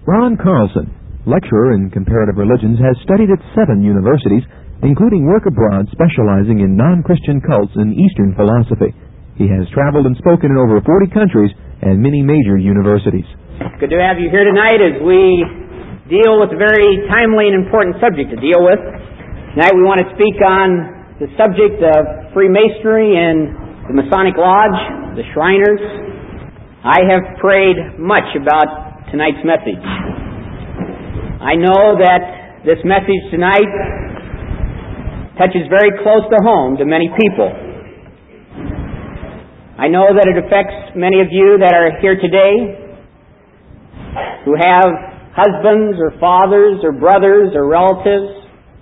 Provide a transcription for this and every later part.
Ron Carlson, lecturer in comparative religions, has studied at 7 universities, including work abroad specializing in non-Christian cults and Eastern philosophy. He has traveled and spoken in over 40 countries and many major universities. Good to have you here tonight as we deal with a very timely and important subject to deal with. Tonight we want to speak on the subject of Freemasonry and the Masonic Lodge, the Shriners. I have prayed much about tonight's message. I know that this message tonight touches very close to home to many people. I know that it affects many of you that are here today who have husbands or fathers or brothers or relatives.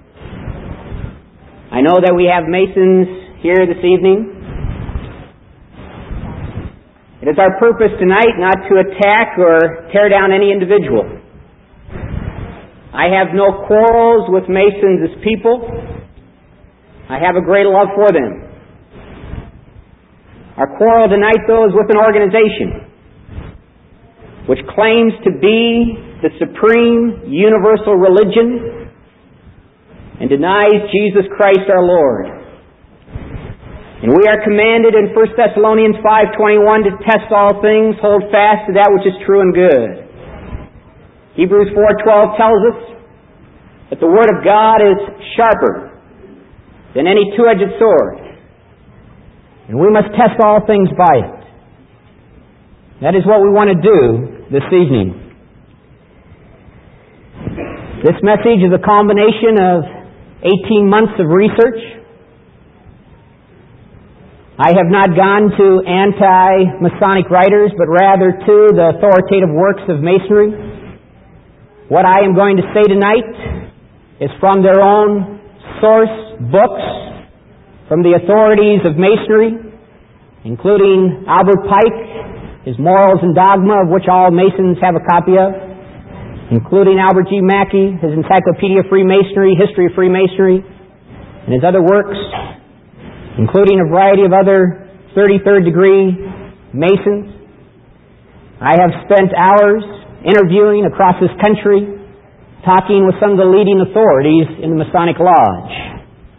I know that we have Masons here this evening. It is our purpose tonight not to attack or tear down any individual. I have no quarrels with Masons as people. I have a great love for them. Our quarrel tonight, though, is with an organization which claims to be the supreme universal religion and denies Jesus Christ our Lord. And we are commanded in 1 Thessalonians 5:21 to test all things, hold fast to that which is true and good. Hebrews 4:12 tells us that the Word of God is sharper than any two-edged sword, and we must test all things by it. That is what we want to do this evening. This message is a combination of 18 months of research. I have not gone to anti-Masonic writers, but rather to the authoritative works of Masonry. What I am going to say tonight is from their own source books, from the authorities of Masonry, including Albert Pike, his Morals and Dogma, of which all Masons have a copy of, including Albert G. Mackey, his Encyclopedia of Freemasonry, History of Freemasonry, and his other works, including a variety of other 33rd degree Masons. I have spent hours interviewing across this country, talking with some of the leading authorities in the Masonic Lodge.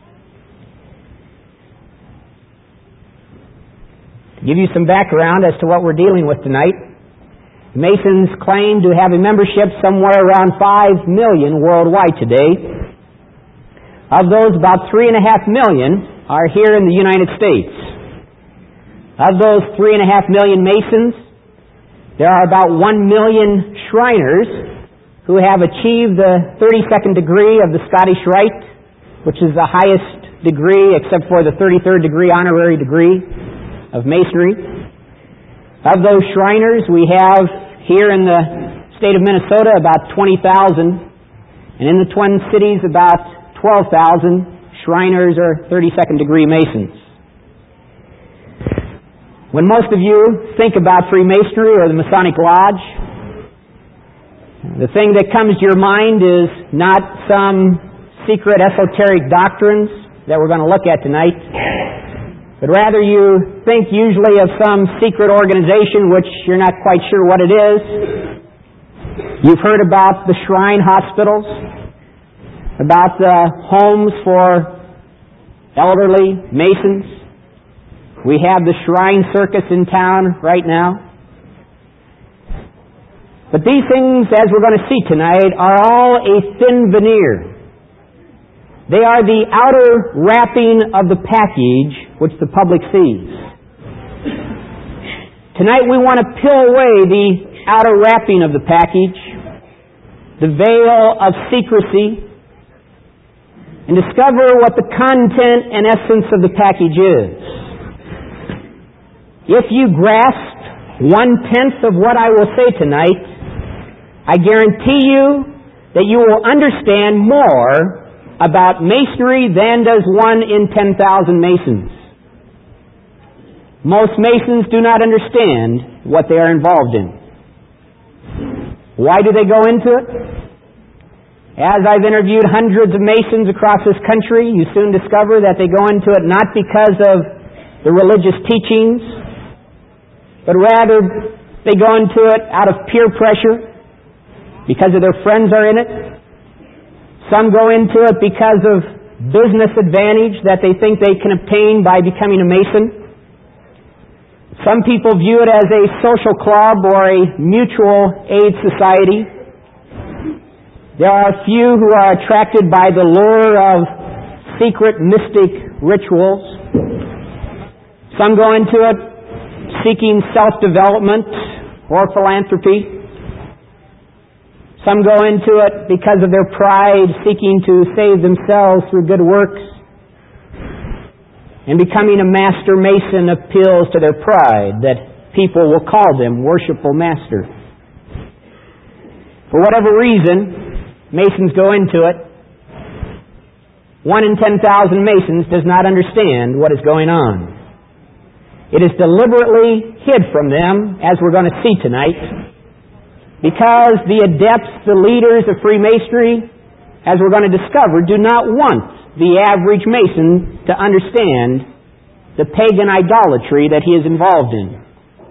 To give you some background as to what we're dealing with tonight, Masons claim to have a membership somewhere around 5 million worldwide today. Of those, about 3.5 million are here in the United States. Of those 3.5 million Masons, there are about 1 million Shriners who have achieved the 32nd degree of the Scottish Rite, which is the highest degree except for the 33rd degree honorary degree of Masonry. Of those Shriners, we have here in the state of Minnesota about 20,000, and in the Twin Cities about 12,000 Shriners or 32nd degree Masons. When most of you think about Freemasonry or the Masonic Lodge, the thing that comes to your mind is not some secret esoteric doctrines that we're going to look at tonight, but rather you think usually of some secret organization which you're not quite sure what it is. You've heard about the Shrine Hospitals, about the homes for elderly Masons. We have the Shrine Circus in town right now. But these things, as we're going to see tonight, are all a thin veneer. They are the outer wrapping of the package which the public sees. Tonight we want to peel away the outer wrapping of the package, the veil of secrecy, and discover what the content and essence of the package is. If you grasp 1/10 of what I will say tonight, I guarantee you that you will understand more about Masonry than does 1 in 10,000 Masons. Most Masons do not understand what they are involved in. Why do they go into it? As I've interviewed hundreds of Masons across this country, you soon discover that they go into it not because of the religious teachings, but rather they go into it out of peer pressure, because of their friends are in it. Some go into it because of business advantage that they think they can obtain by becoming a Mason. Some people view it as a social club or a mutual aid society. There are a few who are attracted by the lure of secret mystic rituals. Some go into it seeking self-development or philanthropy. Some go into it because of their pride, seeking to save themselves through good works. And becoming a master Mason appeals to their pride, that people will call them worshipful master. For whatever reason, Masons go into it. 1 in 10,000 Masons does not understand what is going on. It is deliberately hid from them, as we're going to see tonight, because the adepts, the leaders of Freemasonry, as we're going to discover, do not want the average Mason to understand the pagan idolatry that he is involved in.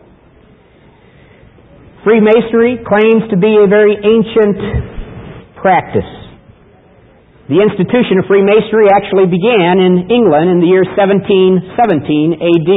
Freemasonry claims to be a very ancient practice. The institution of Freemasonry actually began in England in the year 1717 A.D.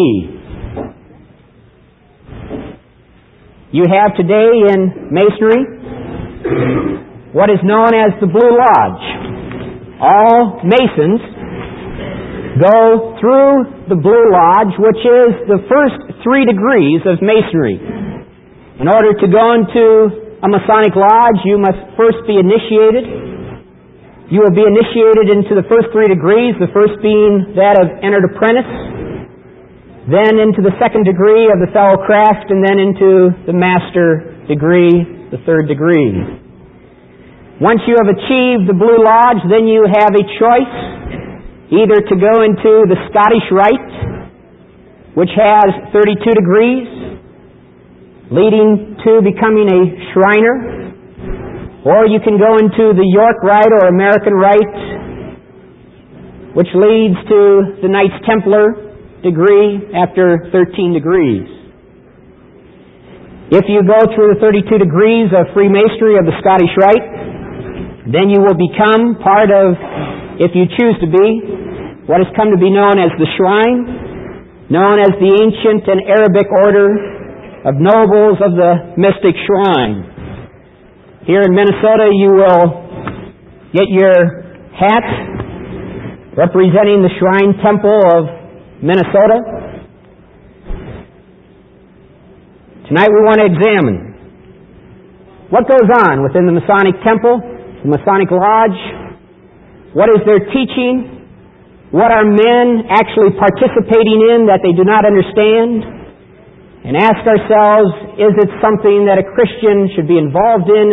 You have today in Masonry what is known as the Blue Lodge. All Masons go through the Blue Lodge, which is the first 3 degrees of Masonry. In order to go into a Masonic Lodge, you must first be initiated. You will be initiated into the first 3 degrees, the first being that of entered apprentice, then into the 2nd degree of the fellow craft, and then into the master degree, the 3rd degree. Once you have achieved the Blue Lodge, then you have a choice either to go into the Scottish Rite, which has 32 degrees, leading to becoming a Shriner, or you can go into the York Rite or American Rite, which leads to the Knights Templar degree after 13 degrees. If you go through the 32 degrees of Freemasonry of the Scottish Rite, then you will become part of, if you choose to be, what has come to be known as the Shrine, known as the ancient and Arabic order of nobles of the mystic Shrine. Here in Minnesota, you will get your hat representing the Shrine Temple of Minnesota. Tonight we want to examine what goes on within the Masonic Temple, the Masonic Lodge. What is their teaching? What are men actually participating in that they do not understand? And ask ourselves, is it something that a Christian should be involved in?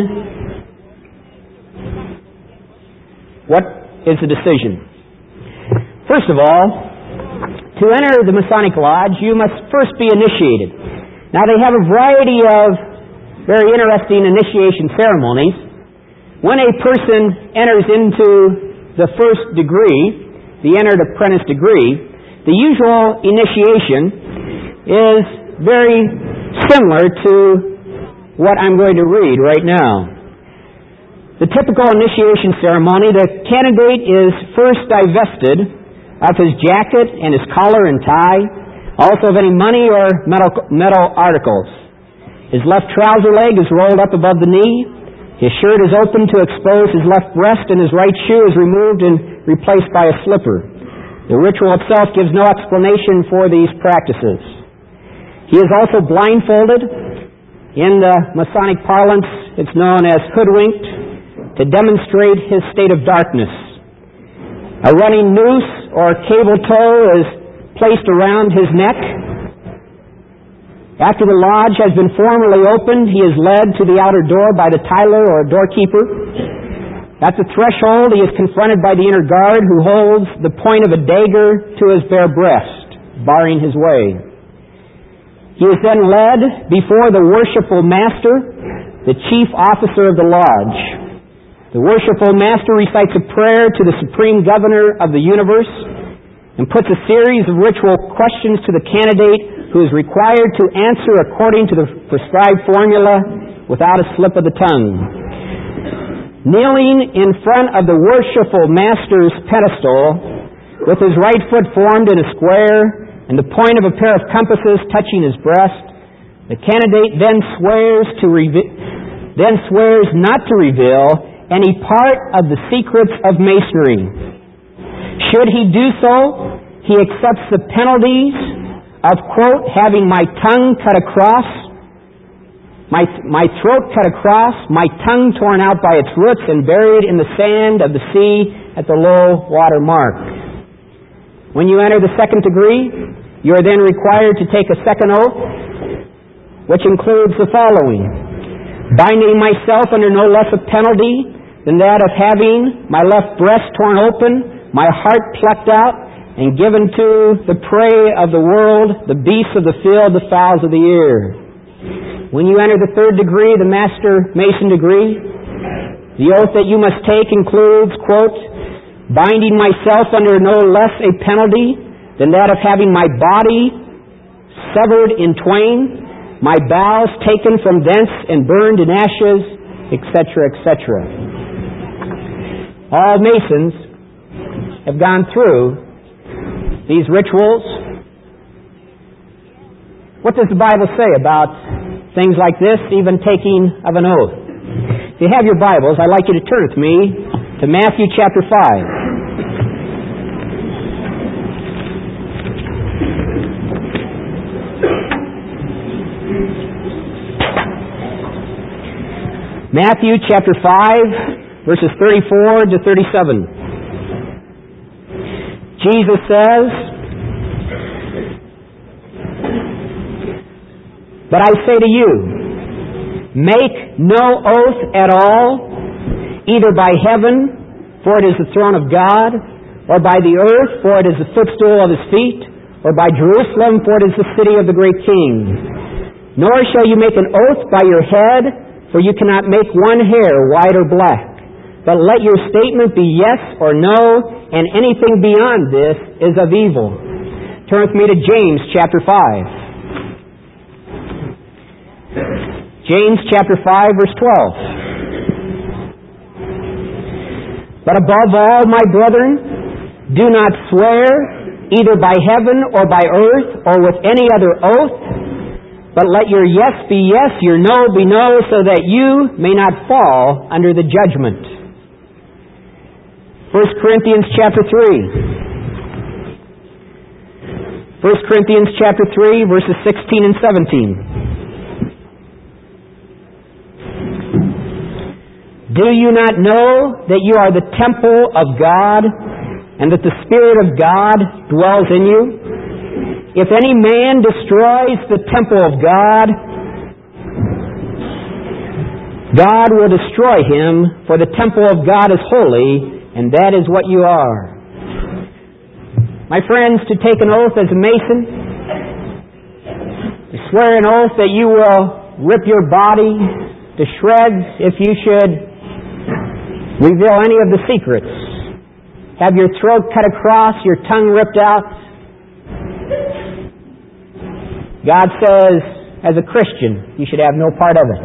What is the decision? First of all, to enter the Masonic Lodge, you must first be initiated. Now, they have a variety of very interesting initiation ceremonies. When a person enters into the 1st degree, the entered apprentice degree, the usual initiation is very similar to what I'm going to read right now. The typical initiation ceremony, the candidate is first divested of his jacket and his collar and tie, also of any money or metal articles. His left trouser leg is rolled up above the knee. His shirt is open to expose his left breast, and his right shoe is removed and replaced by a slipper. The ritual itself gives no explanation for these practices. He is also blindfolded. In the Masonic parlance, it's known as hoodwinked, to demonstrate his state of darkness. A running noose or cable tow is placed around his neck. After the lodge has been formally opened, he is led to the outer door by the tiler or doorkeeper. At the threshold, he is confronted by the inner guard, who holds the point of a dagger to his bare breast, barring his way. He is then led before the worshipful master, the chief officer of the lodge. The worshipful master recites a prayer to the supreme governor of the universe and puts a series of ritual questions to the candidate, who is required to answer according to the prescribed formula without a slip of the tongue. kneeling in front of the worshipful master's pedestal, with his right foot formed in a square and the point of a pair of compasses touching his breast, the candidate then swears not to reveal any part of the secrets of Masonry. Should he do so, he accepts the penalties of, quote, having my tongue cut across, my throat cut across, my tongue torn out by its roots and buried in the sand of the sea at the low water mark. When you enter the second degree, you are then required to take a second oath, which includes the following: binding myself under no less a penalty than that of having my left breast torn open, my heart plucked out, and given to the prey of the world, the beasts of the field, the fowls of the air. When you enter the third degree, the Master Mason degree, the oath that you must take includes, quote, binding myself under no less a penalty than that of having my body severed in twain, my bowels taken from thence and burned in ashes, etc., etc. All Masons have gone through these rituals. What does the Bible say about things like this, even taking of an oath? If you have your Bibles, I'd like you to turn with me to Matthew chapter 5. Matthew chapter 5, verses 34 to 37. Jesus says, "But I say to you, make no oath at all, either by heaven, for it is the throne of God, or by the earth, for it is the footstool of his feet, or by Jerusalem, for it is the city of the great King. Nor shall you make an oath by your head, for you cannot make one hair white or black. But let your statement be yes or no, and anything beyond this is of evil." Turn with me to James chapter 5. James chapter 5, verse 12. "But above all, my brethren, do not swear either by heaven or by earth or with any other oath, but let your yes be yes, your no be no, so that you may not fall under the judgment." 1 Corinthians chapter 3. 1 Corinthians chapter 3, verses 16 and 17. "Do you not know that you are the temple of God, and that the Spirit of God dwells in you? If any man destroys the temple of God, God will destroy him, for the temple of God is holy, and that is what you are." My friends, to take an oath as a Mason, to swear an oath that you will rip your body to shreds if you should reveal any of the secrets, have your throat cut across, your tongue ripped out. God says, as a Christian, you should have no part of it.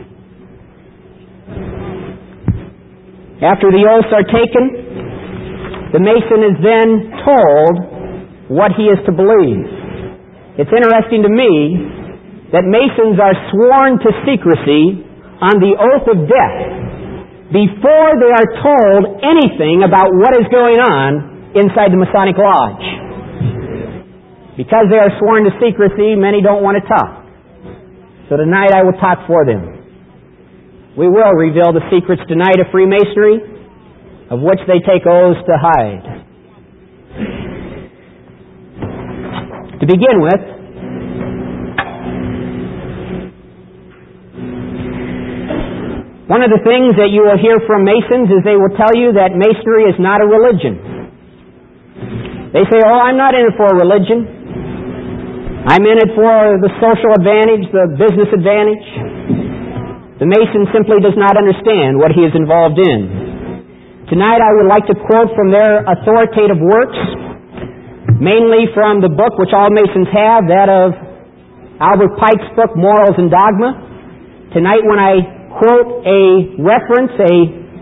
After the oaths are taken, the Mason is then told what he is to believe. It's interesting to me that Masons are sworn to secrecy on the oath of death before they are told anything about what is going on inside the Masonic Lodge. Because they are sworn to secrecy, many don't want to talk. So tonight I will talk for them. We will reveal the secrets tonight of Freemasonry, of which they take oaths to hide. To begin with, one of the things that you will hear from Masons is they will tell you that Masonry is not a religion. They say, "Oh, I'm not in it for a religion. I'm in it for the social advantage, the business advantage." The Mason simply does not understand what he is involved in. Tonight I would like to quote from their authoritative works, mainly from the book which all Masons have, that of Albert Pike's book, Morals and Dogma. Tonight when I quote a reference, a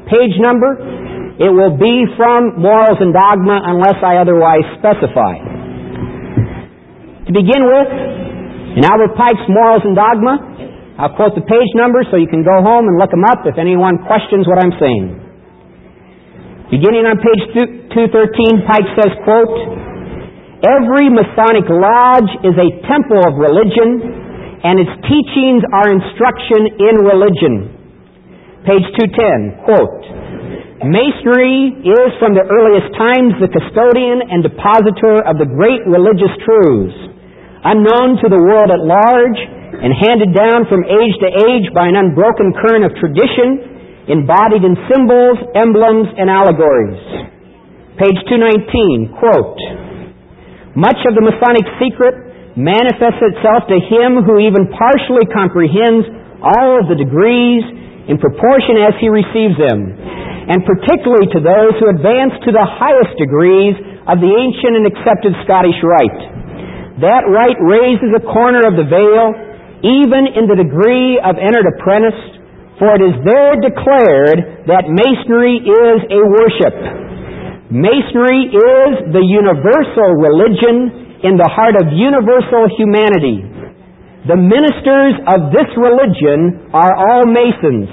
page number, it will be from Morals and Dogma unless I otherwise specify. To begin with, in Albert Pike's Morals and Dogma, I'll quote the page number so you can go home and look them up if anyone questions what I'm saying. Beginning on page 213, Pike says, quote, "Every Masonic lodge is a temple of religion, and its teachings are instruction in religion." Page 210, quote, "Masonry is from the earliest times the custodian and depositor of the great religious truths, unknown to the world at large and handed down from age to age by an unbroken current of tradition, embodied in symbols, emblems, and allegories." Page 219, quote, "Much of the Masonic secret manifests itself to him who even partially comprehends all of the degrees in proportion as he receives them, and particularly to those who advance to the highest degrees of the ancient and accepted Scottish rite. That rite raises a corner of the veil, even in the degree of entered apprentice, for it is there declared that Masonry is a worship. Masonry is the universal religion in the heart of universal humanity. The ministers of this religion are all Masons.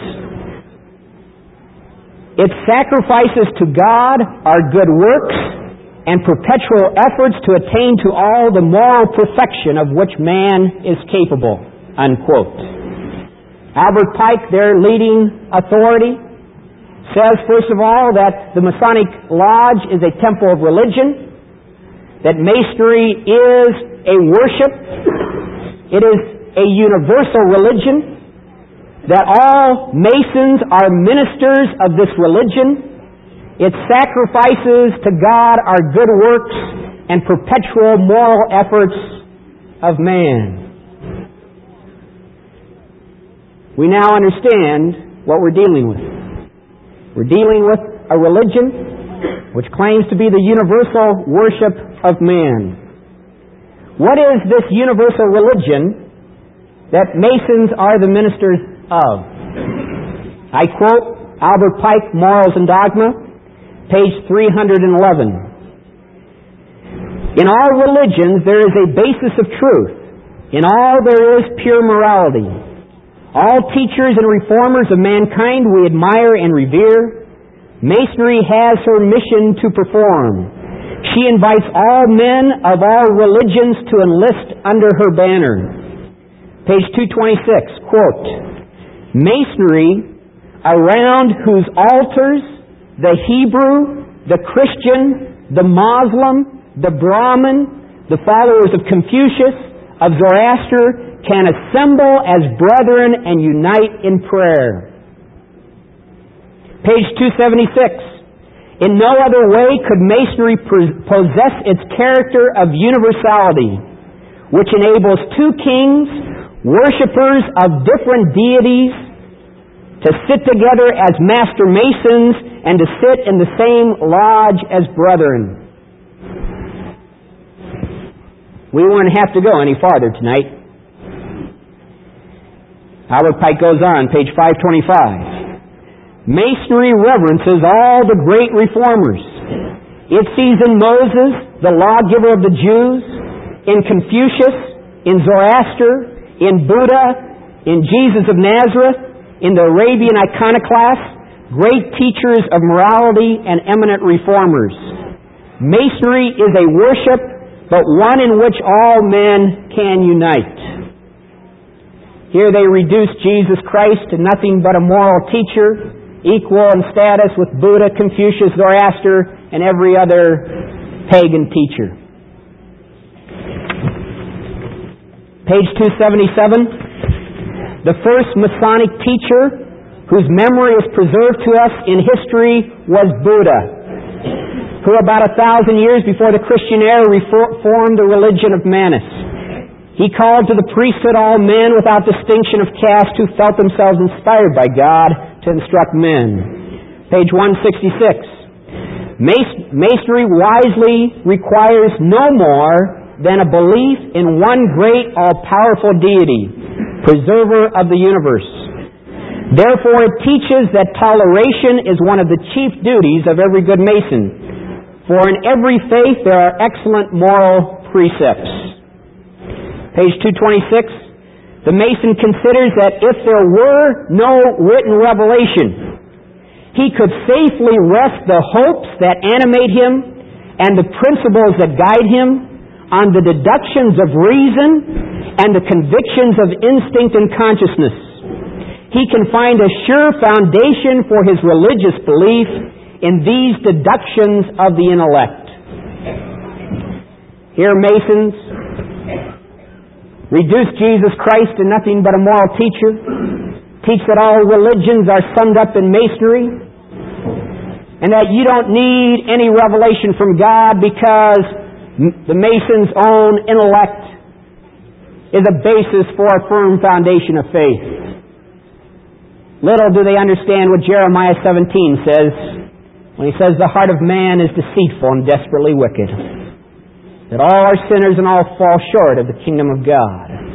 Its sacrifices to God are good works and perpetual efforts to attain to all the moral perfection of which man is capable." Unquote. Albert Pike, their leading authority, says, first of all, that the Masonic Lodge is a temple of religion, that Masonry is a worship, it is a universal religion, that all Masons are ministers of this religion, its sacrifices to God are good works and perpetual moral efforts of man. We now understand what we're dealing with. We're dealing with a religion which claims to be the universal worship of man. What is this universal religion that Masons are the ministers of? I quote Albert Pike, Morals and Dogma, page 311. "In all religions there is a basis of truth. In all there is pure morality. All teachers and reformers of mankind we admire and revere. Masonry has her mission to perform. She invites all men of all religions to enlist under her banner." Page 226, quote, "Masonry, around whose altars the Hebrew, the Christian, the Muslim, the Brahmin, the followers of Confucius, of Zoroaster, can assemble as brethren and unite in prayer." Page 276. "In no other way could Masonry possess its character of universality, which enables two kings, worshippers of different deities, to sit together as master masons and to sit in the same lodge as brethren." We wouldn't have to go any farther tonight. Albert Pike goes on, page 525. "Masonry reverences all the great reformers. It sees in Moses, the lawgiver of the Jews, in Confucius, in Zoroaster, in Buddha, in Jesus of Nazareth, in the Arabian iconoclasts, great teachers of morality and eminent reformers. Masonry is a worship, but one in which all men can unite." Here they reduce Jesus Christ to nothing but a moral teacher, equal in status with Buddha, Confucius, Zoroaster, and every other pagan teacher. Page 277. "The first Masonic teacher whose memory is preserved to us in history was Buddha, who about 1,000 years before the Christian era reformed the religion of Manus. He called to the priesthood all men without distinction of caste who felt themselves inspired by God to instruct men." Page 166. "Masonry wisely requires no more than a belief in one great all-powerful deity, preserver of the universe. Therefore, it teaches that toleration is one of the chief duties of every good Mason. For in every faith there are excellent moral precepts. Page 226. The Mason considers that if there were no written revelation, he could safely rest the hopes that animate him and the principles that guide him on the deductions of reason and the convictions of instinct and consciousness. He can find a sure foundation for his religious belief in these deductions of the intellect. Here, Masons reduce Jesus Christ to nothing but a moral teacher, teach that all religions are summed up in Masonry, and that you don't need any revelation from God because the Mason's own intellect is a basis for a firm foundation of faith. Little do they understand what Jeremiah 17 says when he says the heart of man is deceitful and desperately wicked, that all are sinners and all fall short of the kingdom of God.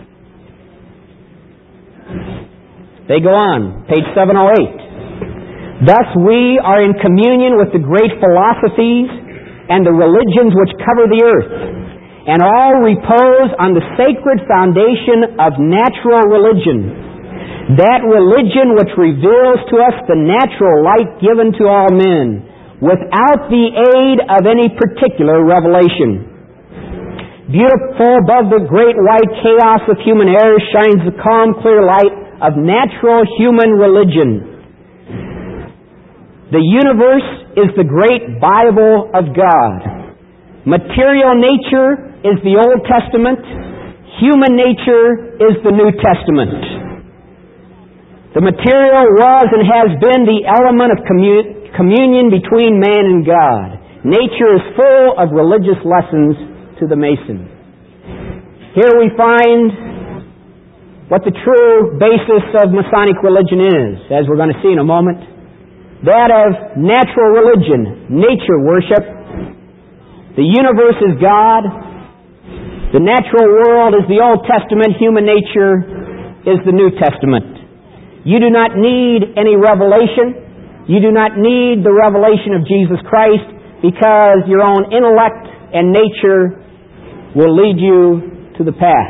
They go on, page 708. Thus we are in communion with the great philosophies and the religions which cover the earth, and all repose on the sacred foundation of natural religion, that religion which reveals to us the natural light given to all men, without the aid of any particular revelation. Beautiful above the great white chaos of human error shines the calm, clear light of natural human religion. The universe is the great Bible of God. Material nature is the Old Testament. Human nature is the New Testament. The material was and has been the element of communion between man and God. Nature is full of religious lessons to the Mason. Here we find what the true basis of Masonic religion is, as we're going to see in a moment. That of natural religion, nature worship. The universe is God. The natural world is the Old Testament. Human nature is the New Testament. You do not need any revelation. You do not need the revelation of Jesus Christ because your own intellect and nature will lead you to the path.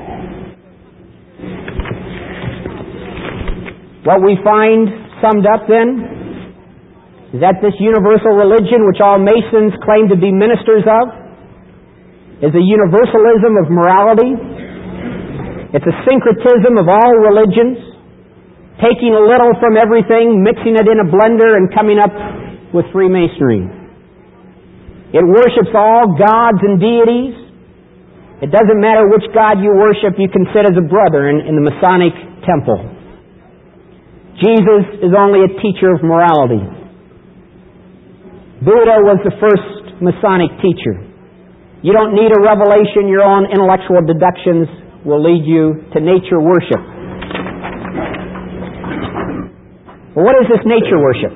What we find summed up then is that this universal religion, which all Masons claim to be ministers of, is a universalism of morality. It's a syncretism of all religions, taking a little from everything, mixing it in a blender, and coming up with Freemasonry. It worships all gods and deities. It doesn't matter which god you worship, you can sit as a brother in the Masonic temple. Jesus is only a teacher of morality. Buddha was the first Masonic teacher. You don't need a revelation. Your own intellectual deductions will lead you to nature worship. Well, what is this nature worship?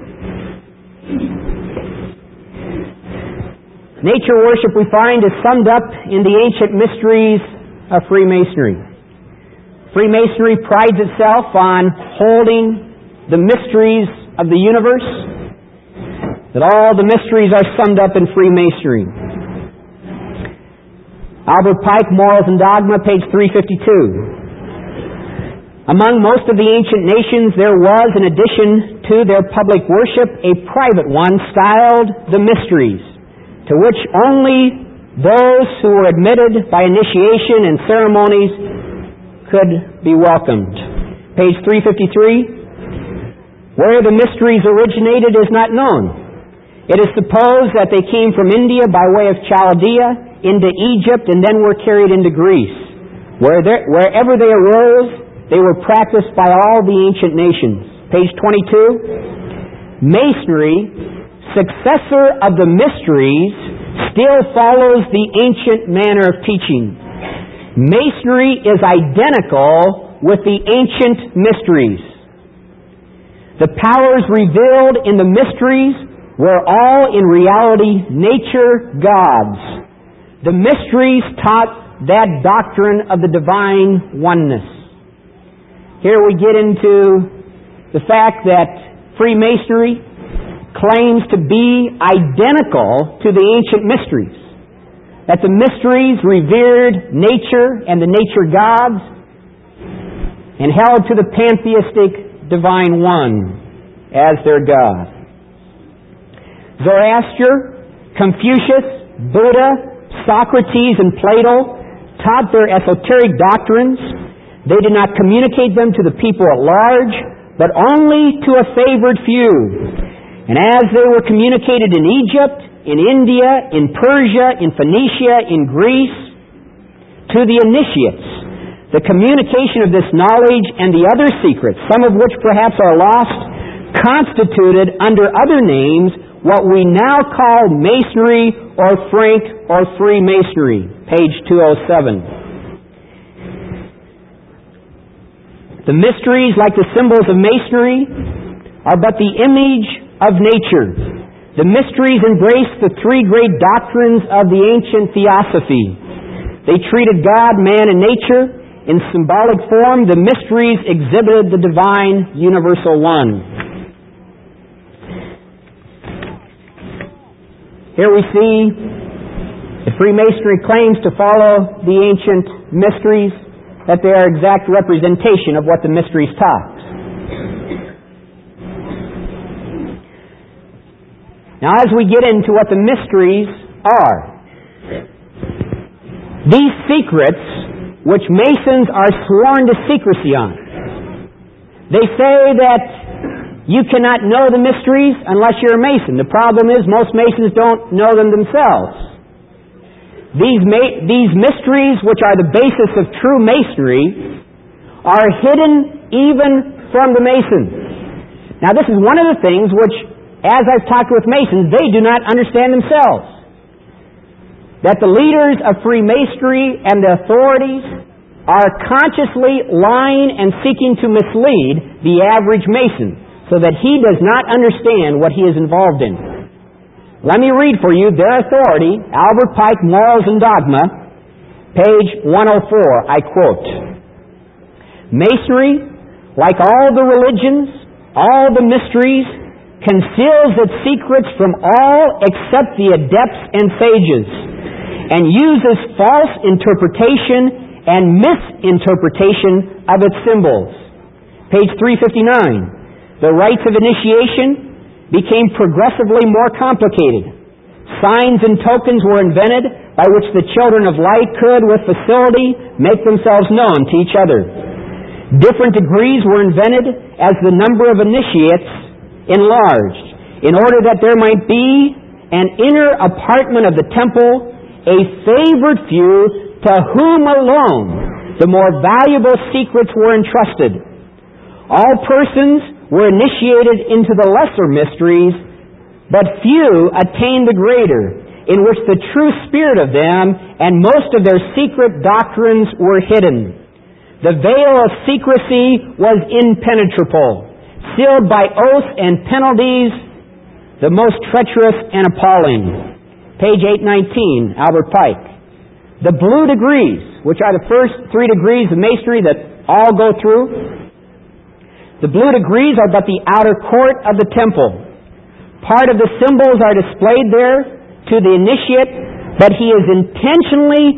Nature worship, we find, is summed up in the ancient mysteries of Freemasonry. Freemasonry prides itself on holding the mysteries of the universe, that all the mysteries are summed up in Freemasonry. Albert Pike, Morals and Dogma, page 352. Among most of the ancient nations, there was, in addition to their public worship, a private one styled the Mysteries, to which only those who were admitted by initiation and ceremonies could be welcomed. Page 353. Where the Mysteries originated is not known. It is supposed that they came from India by way of Chaldea into Egypt and then were carried into Greece. Wherever they arose, they were practiced by all the ancient nations. Page 22. Masonry, successor of the mysteries, still follows the ancient manner of teaching. Masonry is identical with the ancient mysteries. The powers revealed in the mysteries were all in reality nature gods. The mysteries taught that doctrine of the divine oneness. Here we get into the fact that Freemasonry claims to be identical to the ancient mysteries, that the mysteries revered nature and the nature gods and held to the pantheistic divine one as their God. Zoroaster, Confucius, Buddha, Socrates, and Plato taught their esoteric doctrines. They did not communicate them to the people at large, but only to a favored few. And as they were communicated in Egypt, in India, in Persia, in Phoenicia, in Greece, to the initiates, the communication of this knowledge and the other secrets, some of which perhaps are lost, constituted under other names what we now call Masonry or Frank or Freemasonry. Page 207. The mysteries, like the symbols of Masonry, are but the image of nature. The mysteries embrace the three great doctrines of the ancient theosophy. They treated God, man, and nature. In symbolic form, the mysteries exhibited the divine universal one. Here we see the Freemasonry claims to follow the ancient mysteries, that they are exact representation of what the mysteries taught. Now, as we get into what the mysteries are, these secrets, which Masons are sworn to secrecy on, they say that you cannot know the mysteries unless you're a Mason. The problem is most Masons don't know them themselves. These mysteries, which are the basis of true Masonry, are hidden even from the Masons. Now, this is one of the things which, as I've talked with Masons, they do not understand themselves. That the leaders of Freemasonry and the authorities are consciously lying and seeking to mislead the average Mason, so that he does not understand what he is involved in. Let me read for you their authority, Albert Pike, Morals and Dogma, page 104, I quote, "Masonry, like all the religions, all the mysteries, conceals its secrets from all except the adepts and sages, and uses false interpretation and misinterpretation of its symbols." Page 359. The rites of initiation became progressively more complicated. Signs and tokens were invented by which the children of light could, with facility, make themselves known to each other. Different degrees were invented as the number of initiates enlarged, in order that there might be an inner apartment of the temple, a favored few to whom alone the more valuable secrets were entrusted. All persons were initiated into the lesser mysteries, but few attained the greater, in which the true spirit of them and most of their secret doctrines were hidden. The veil of secrecy was impenetrable, sealed by oaths and penalties, the most treacherous and appalling. Page 819, Albert Pike. The blue degrees, which are the first 3 degrees of Masonry that all go through, the blue degrees are but the outer court of the temple. Part of the symbols are displayed there to the initiate, but he is intentionally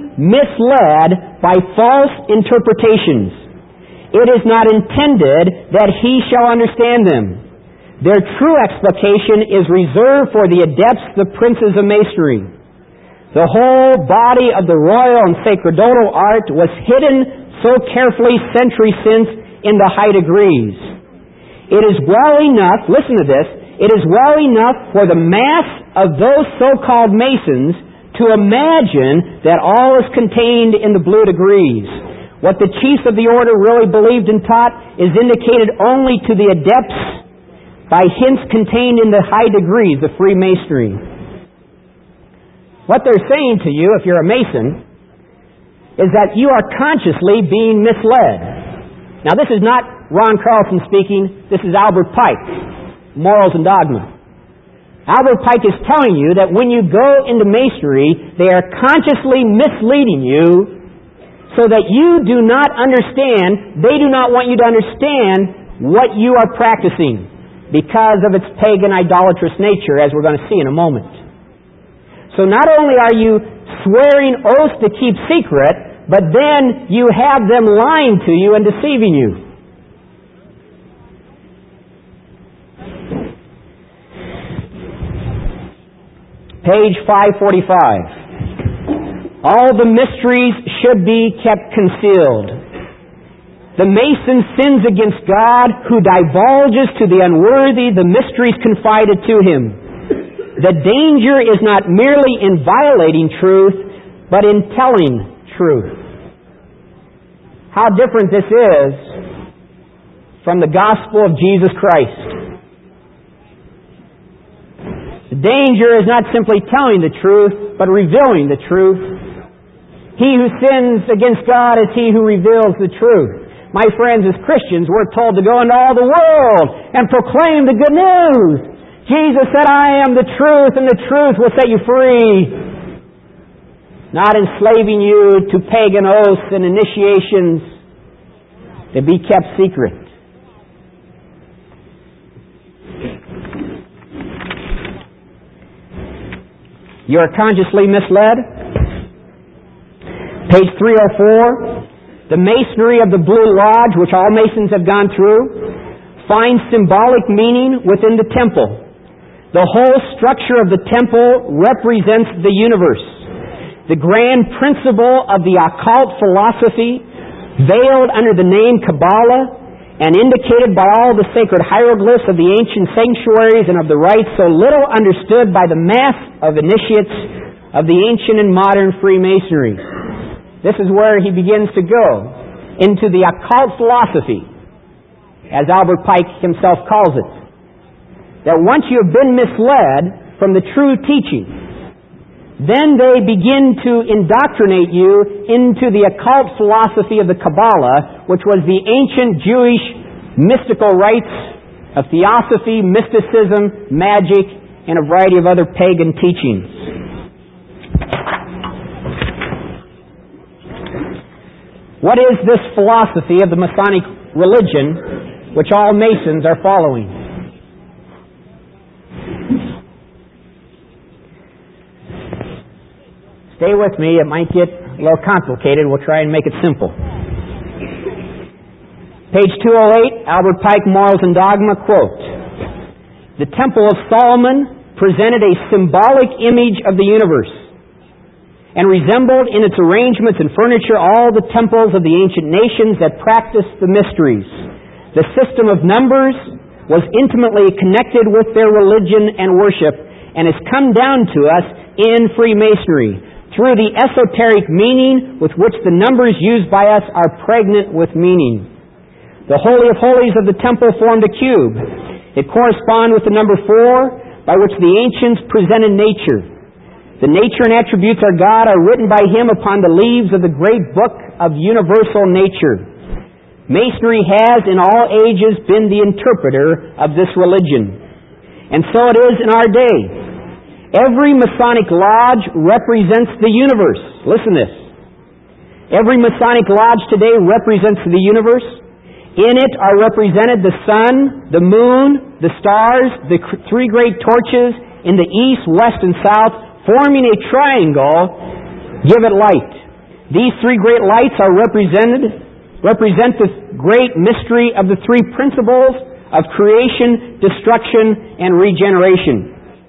misled by false interpretations. It is not intended that he shall understand them. Their true explication is reserved for the adepts, the princes of Masonry. The whole body of the royal and sacerdotal art was hidden so carefully centuries since in the high degrees. It is well enough, listen to this, it is well enough for the mass of those so-called Masons to imagine that all is contained in the blue degrees. What the chiefs of the order really believed and taught is indicated only to the adepts by hints contained in the high degrees of Freemasonry. What they're saying to you, if you're a Mason, is that you are consciously being misled. Now, this is not Ron Carlson speaking. This is Albert Pike, Morals and Dogma. Albert Pike is telling you that when you go into Masonry, they are consciously misleading you so that you do not understand, they do not want you to understand what you are practicing because of its pagan idolatrous nature, as we're going to see in a moment. So not only are you swearing oaths to keep secret, but then you have them lying to you and deceiving you. Page 545. All the mysteries should be kept concealed. The Mason sins against God, who divulges to the unworthy the mysteries confided to him. The danger is not merely in violating truth, but in telling truth. How different this is from the gospel of Jesus Christ. The danger is not simply telling the truth, but revealing the truth. He who sins against God is he who reveals the truth. My friends, as Christians, we're told to go into all the world and proclaim the good news. Jesus said, I am the truth, and the truth will set you free. Not enslaving you to pagan oaths and initiations to be kept secret. You are consciously misled. Page 304. The masonry of the Blue Lodge, which all Masons have gone through, finds symbolic meaning within the temple. The whole structure of the temple represents the universe. The grand principle of the occult philosophy, veiled under the name Kabbalah, and indicated by all the sacred hieroglyphs of the ancient sanctuaries and of the rites so little understood by the mass of initiates of the ancient and modern Freemasonry. This is where he begins to go, into the occult philosophy, as Albert Pike himself calls it. That once you have been misled from the true teaching, then they begin to indoctrinate you into the occult philosophy of the Kabbalah, which was the ancient Jewish mystical rites of theosophy, mysticism, magic, and a variety of other pagan teachings. What is this philosophy of the Masonic religion which all Masons are following? Stay with me, it might get a little complicated. We'll try and make it simple. Page 208, Albert Pike, Morals and Dogma, quote, "The Temple of Solomon presented a symbolic image of the universe and resembled in its arrangements and furniture all the temples of the ancient nations that practiced the mysteries. The system of numbers was intimately connected with their religion and worship and has come down to us in Freemasonry through the esoteric meaning with which the numbers used by us are pregnant with meaning. The Holy of Holies of the temple formed a cube. It corresponded with the number 4 by which the ancients presented nature. The nature and attributes of God are written by Him upon the leaves of the great book of universal nature. Masonry has in all ages been the interpreter of this religion. And so it is in our day. Every Masonic lodge represents the universe. Listen to this. Every Masonic lodge today represents the universe. In it are represented the sun, the moon, the stars, the 3 great torches in the east, west, and south, forming a triangle, give it light. These 3 great lights are represent the great mystery of the 3 principles of creation, destruction, and regeneration.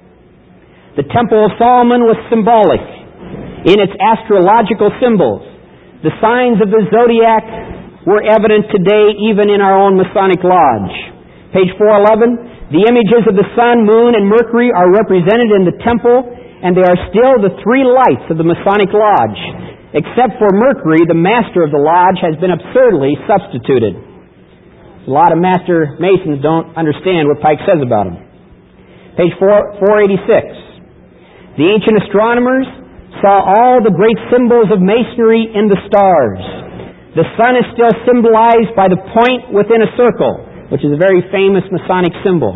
The Temple of Solomon was symbolic in its astrological symbols. The signs of the zodiac were evident today even in our own Masonic Lodge. Page 411, the images of the sun, moon, and Mercury are represented in the temple, and they are still the 3 lights of the Masonic Lodge. Except for Mercury, the master of the lodge has been absurdly substituted. A lot of Master Masons don't understand what Pike says about him. Page 486. The ancient astronomers saw all the great symbols of Masonry in the stars. The sun is still symbolized by the point within a circle, which is a very famous Masonic symbol.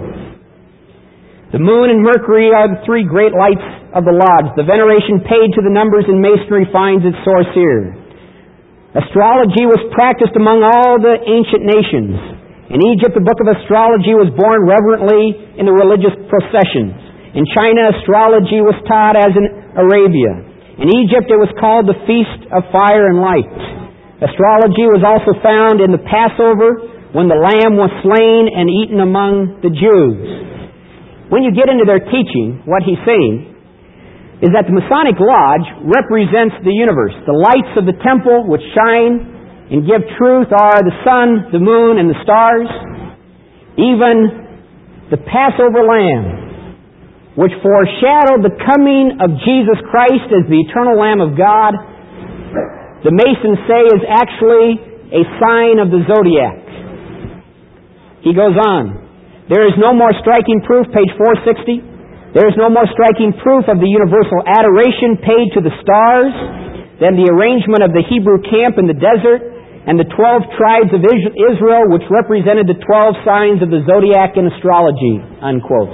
The moon and Mercury are the 3 great lights of the lodge. The veneration paid to the numbers in Masonry finds its source here. Astrology was practiced among all the ancient nations. In Egypt, the book of astrology was born reverently in the religious processions. In China, astrology was taught as in Arabia. In Egypt, it was called the Feast of Fire and Light. Astrology was also found in the Passover, when the lamb was slain and eaten among the Jews. When you get into their teaching, what he's saying is that the Masonic Lodge represents the universe. The lights of the temple which shine and give truth are the sun, the moon, and the stars. Even the Passover lamb, which foreshadowed the coming of Jesus Christ as the eternal Lamb of God, the Masons say is actually a sign of the zodiac. He goes on, there is no more striking proof, page 460, there is no more striking proof of the universal adoration paid to the stars than the arrangement of the Hebrew camp in the desert and the 12 tribes of Israel, which represented the 12 signs of the zodiac in astrology, unquote.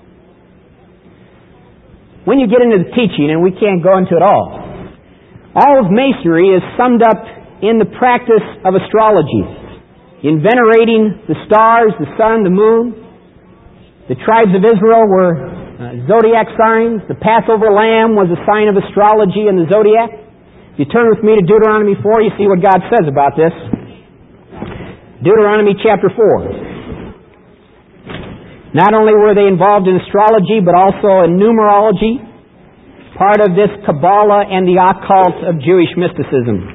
When you get into the teaching, and we can't go into it all of Masonry is summed up in the practice of astrology, in venerating the stars, the sun, the moon. The tribes of Israel were zodiac signs. The Passover lamb was a sign of astrology and the zodiac. If you turn with me to Deuteronomy 4, you see what God says about this. Deuteronomy chapter 4. Not only were they involved in astrology, but also in numerology, part of this Kabbalah and the occult of Jewish mysticism.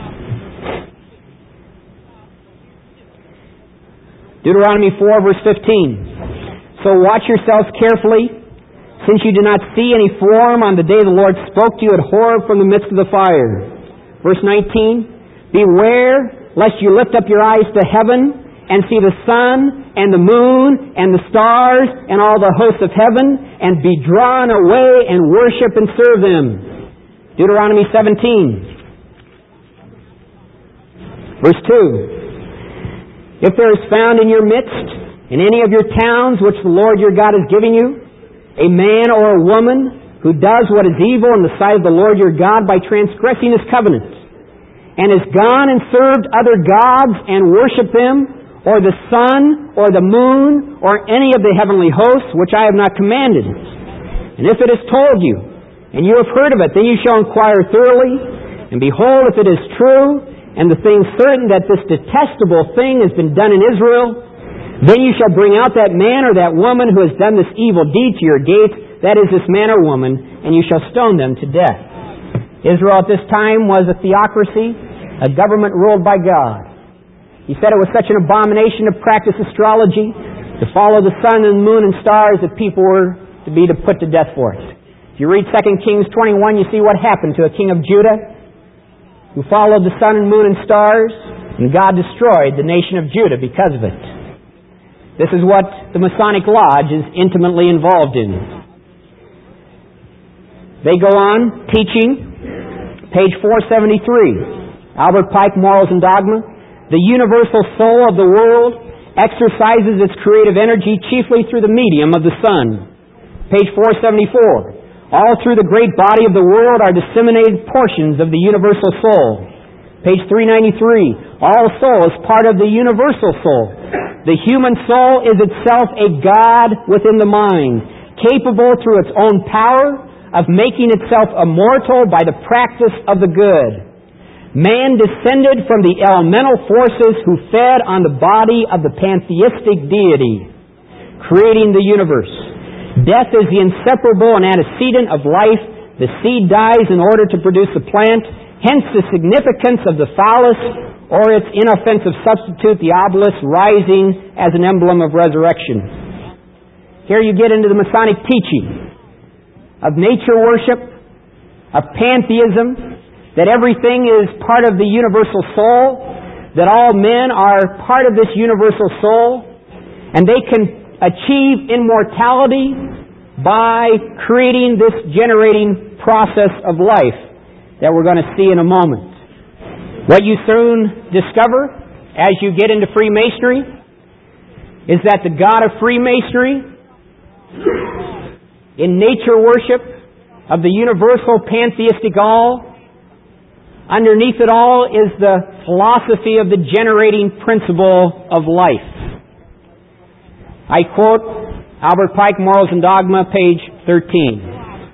Deuteronomy 4, verse 15. So watch yourselves carefully, since you do not see any form on the day the Lord spoke to you at Horeb from the midst of the fire. Verse 19. Beware lest you lift up your eyes to heaven and see the sun and the moon and the stars and all the hosts of heaven and be drawn away and worship and serve them. Deuteronomy 17. Verse 2. If there is found in your midst, in any of your towns which the Lord your God is giving you, a man or a woman who does what is evil in the sight of the Lord your God by transgressing His covenant, and has gone and served other gods and worshipped them, or the sun, or the moon, or any of the heavenly hosts, which I have not commanded. And if it is told you, and you have heard of it, then you shall inquire thoroughly, and behold, if it is true, and the thing certain that this detestable thing has been done in Israel, then you shall bring out that man or that woman who has done this evil deed to your gates, that is, this man or woman, and you shall stone them to death. Israel at this time was a theocracy, a government ruled by God. He said it was such an abomination to practice astrology, to follow the sun and the moon and stars, that people were to be put to death for it. If you read 2 Kings 21, you see what happened to a king of Judah who followed the sun and moon and stars, and God destroyed the nation of Judah because of it. This is what the Masonic Lodge is intimately involved in. They go on teaching, page 473, Albert Pike, Morals and Dogma. The universal soul of the world exercises its creative energy chiefly through the medium of the sun. Page 474. All through the great body of the world are disseminated portions of the universal soul. Page 393. All soul is part of the universal soul. The human soul is itself a God within the mind, capable through its own power of making itself immortal by the practice of the good. Man descended from the elemental forces who fed on the body of the pantheistic deity, creating the universe. Death is the inseparable and antecedent of life. The seed dies in order to produce the plant. Hence the significance of the phallus, or its inoffensive substitute, the obelisk, rising as an emblem of resurrection. Here you get into the Masonic teaching of nature worship, of pantheism, that everything is part of the universal soul, that all men are part of this universal soul, and they can achieve immortality by creating this generating process of life that we're going to see in a moment. What you soon discover as you get into Freemasonry is that the God of Freemasonry, in nature worship of the universal pantheistic all, underneath it all is the philosophy of the generating principle of life. I quote Albert Pike, Morals and Dogma, page 13.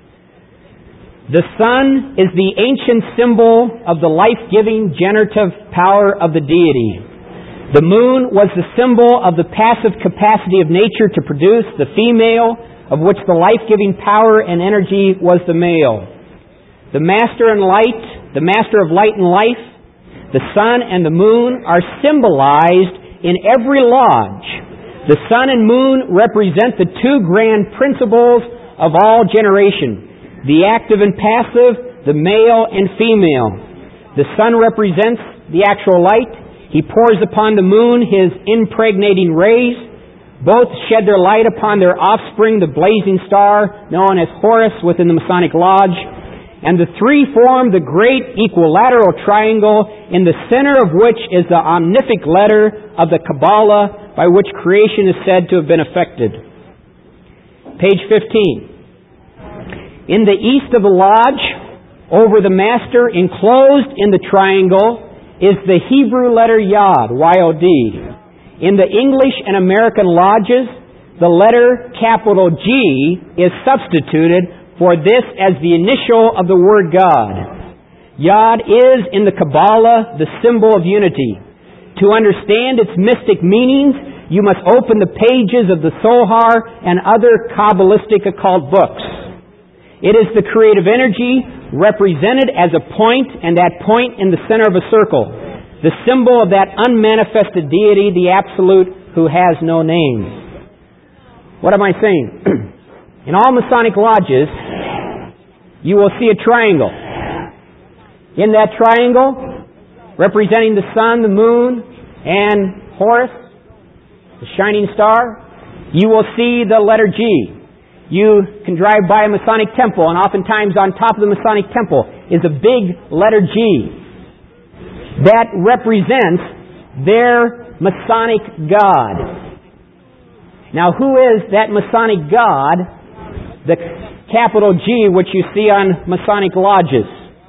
The sun is the ancient symbol of the life-giving generative power of the deity. The moon was the symbol of the passive capacity of nature to produce the female, of which the life-giving power and energy was the male. The master of light and life, the sun and the moon are symbolized in every lodge. The sun and moon represent the two grand principles of all generation, the active and passive, the male and female. The sun represents the actual light. He pours upon the moon His impregnating rays. Both shed their light upon their offspring, the blazing star, known as Horus within the Masonic Lodge. And the three form the great equilateral triangle, in the center of which is the omnific letter of the Kabbalah, by which creation is said to have been effected. Page 15. In the east of the lodge, over the master, enclosed in the triangle, is the Hebrew letter Yod, Y-O-D. In the English and American lodges, the letter capital G is substituted for this as the initial of the word God. Yod is, in the Kabbalah, the symbol of unity. To understand its mystic meanings, you must open the pages of the Zohar and other Kabbalistic occult books. It is the creative energy represented as a point, and that point in the center of a circle, the symbol of that unmanifested deity, the Absolute, who has no name. What am I saying? In all Masonic lodges, you will see a triangle. In that triangle, representing the sun, the moon, and Horus, the shining star, you will see the letter G. You can drive by a Masonic temple, and oftentimes on top of the Masonic temple is a big letter G. That represents their Masonic God. Now, who is that Masonic God, the capital G, which you see on Masonic lodges?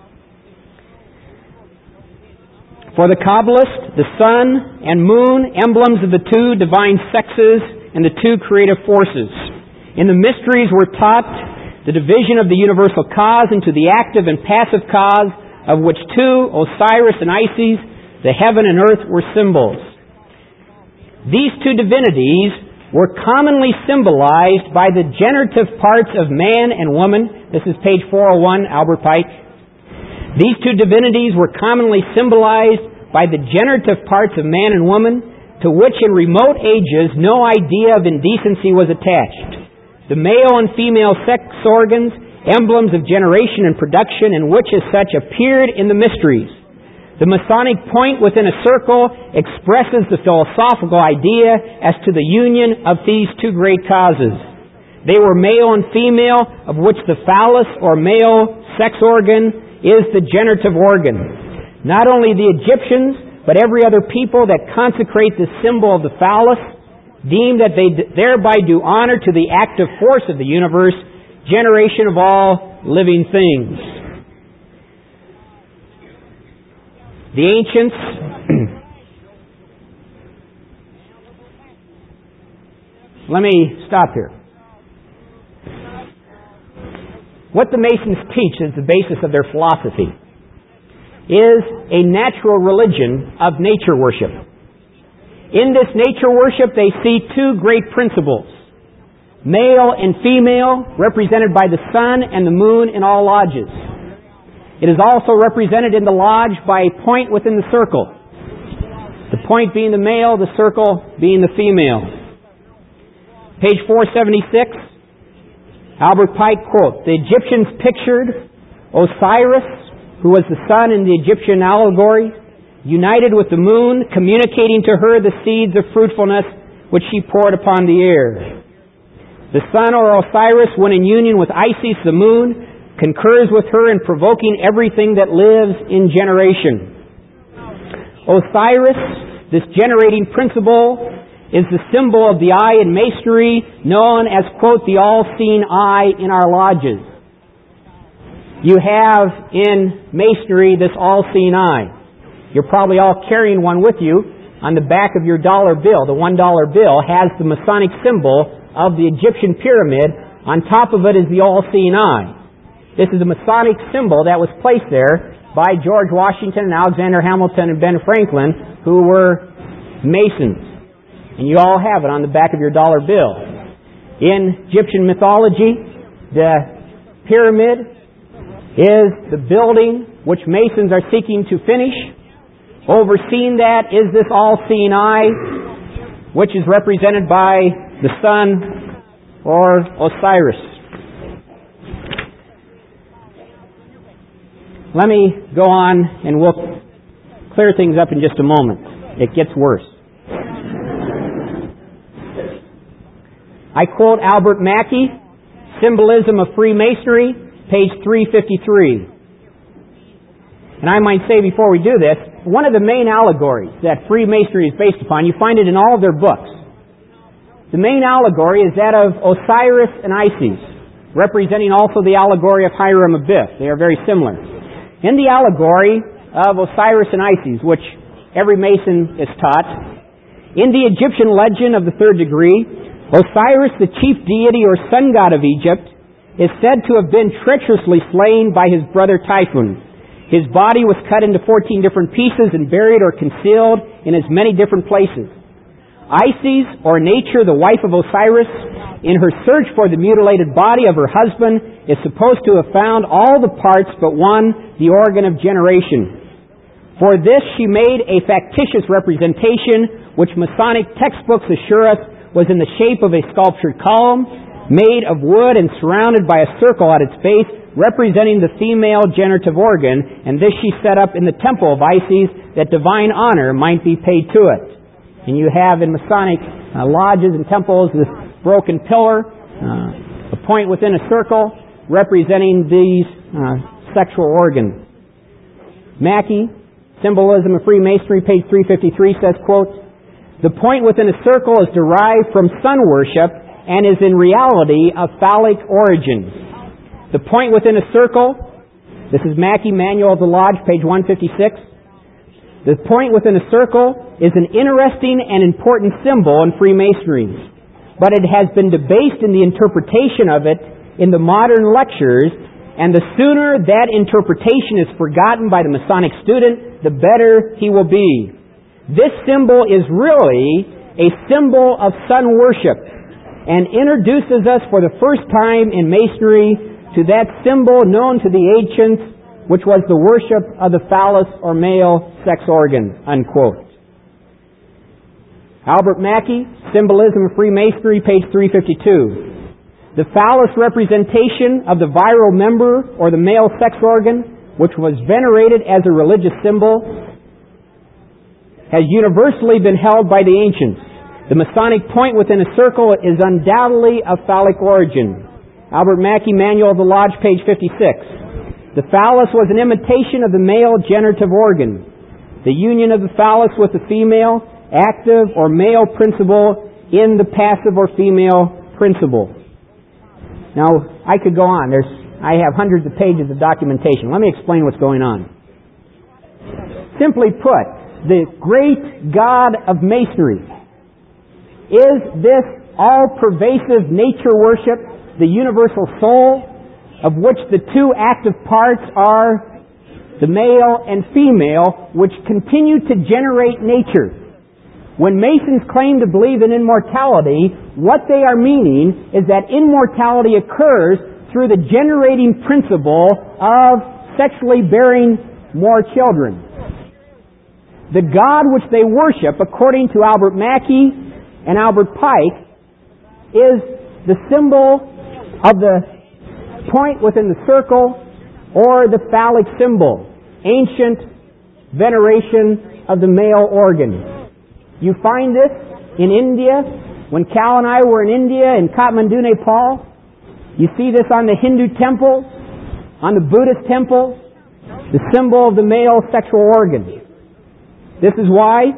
For the Kabbalist, the sun and moon, emblems of the two divine sexes and the two creative forces. In the mysteries we're taught the division of the universal cause into the active and passive cause, of which two, Osiris and Isis, the heaven and earth, were symbols. These two divinities were commonly symbolized by the generative parts of man and woman. This is page 401, Albert Pike. These two divinities were commonly symbolized by the generative parts of man and woman, to which in remote ages no idea of indecency was attached. The male and female sex organs, emblems of generation and production, and which as such appeared in the mysteries. The Masonic point within a circle expresses the philosophical idea as to the union of these two great causes. They were male and female, of which the phallus or male sex organ is the generative organ. Not only the Egyptians, but every other people that consecrate the symbol of the phallus deem that they thereby do honor to the active force of the universe, generation of all living things. The ancients let me stop here. What the Masons teach as the basis of their philosophy is a natural religion of nature worship. In this nature worship, they see two great principles, male and female, represented by the sun and the moon in all lodges. It is also represented in the lodge by a point within the circle. The point being the male, the circle being the female. Page 476, Albert Pike quote, "The Egyptians pictured Osiris, who was the sun in the Egyptian allegory, united with the moon, communicating to her the seeds of fruitfulness which she poured upon the air. The sun, or Osiris, when in union with Isis, the moon, concurs with her in provoking everything that lives in generation. Osiris, this generating principle, is the symbol of the eye in masonry, known as, quote, the all-seeing eye in our lodges. You have in masonry this all-seeing eye. You're probably all carrying one with you on the back of your dollar bill, the $1 bill, has the Masonic symbol of the Egyptian pyramid. On top of it is the all-seeing eye. This is a Masonic symbol that was placed there by George Washington and Alexander Hamilton and Ben Franklin, who were Masons. And you all have it on the back of your dollar bill. In Egyptian mythology, the pyramid is the building which Masons are seeking to finish. Overseeing that is this all-seeing eye, which is represented by the sun or Osiris. Let me go on and we'll clear things up in just a moment. It gets worse. I quote Albert Mackey, Symbolism of Freemasonry, page 353. And I might say before we do this, one of the main allegories that Freemasonry is based upon, you find it in all of their books. The main allegory is that of Osiris and Isis, representing also the allegory of Hiram Abiff. They are very similar. In the allegory of Osiris and Isis, which every Mason is taught, in the Egyptian legend of the third degree, Osiris, the chief deity or sun god of Egypt, is said to have been treacherously slain by his brother Typhon. His body was cut into 14 different pieces and buried or concealed in as many different places. Isis, or Nature, the wife of Osiris, in her search for the mutilated body of her husband, is supposed to have found all the parts but one, the organ of generation. For this she made a factitious representation, which Masonic textbooks assure us was in the shape of a sculptured column, made of wood and surrounded by a circle at its base, representing the female generative organ, and this she set up in the temple of Isis, that divine honor might be paid to it. And you have in Masonic lodges and temples this broken pillar, a point within a circle, representing these sexual organs. Mackey, Symbolism of Freemasonry, page 353, says, quote, "The point within a circle is derived from sun worship and is in reality of phallic origin. The point within a circle," this is Mackey, Manual of the Lodge, page 156, "the point within a circle is an interesting and important symbol in Freemasonry, but it has been debased in the interpretation of it in the modern lectures, and the sooner that interpretation is forgotten by the Masonic student, the better he will be. This symbol is really a symbol of sun worship and introduces us for the first time in Masonry to that symbol known to the ancients, which was the worship of the phallus or male sex organ," unquote. Albert Mackey, Symbolism of Freemasonry, page 352. "The phallus representation of the virile member or the male sex organ, which was venerated as a religious symbol, has universally been held by the ancients. The Masonic point within a circle is undoubtedly of phallic origin." Albert Mackey, Manual of the Lodge, page 56. "The phallus was an imitation of the male generative organ. The union of the phallus with the female, active or male principle in the passive or female principle." Now, I could go on. I have hundreds of pages of documentation. Let me explain what's going on. Simply put, the great God of Masonry is this all-pervasive nature worship, the universal soul, of which the two active parts are the male and female, which continue to generate nature. When Masons claim to believe in immortality, what they are meaning is that immortality occurs through the generating principle of sexually bearing more children. The God which they worship, according to Albert Mackey and Albert Pike, is the symbol of the point within the circle or the phallic symbol, ancient veneration of the male organ. You find this in India. When Cal and I were in India, in Kathmandu, Nepal, you see this on the Hindu temples, on the Buddhist temples, the symbol of the male sexual organ. This is why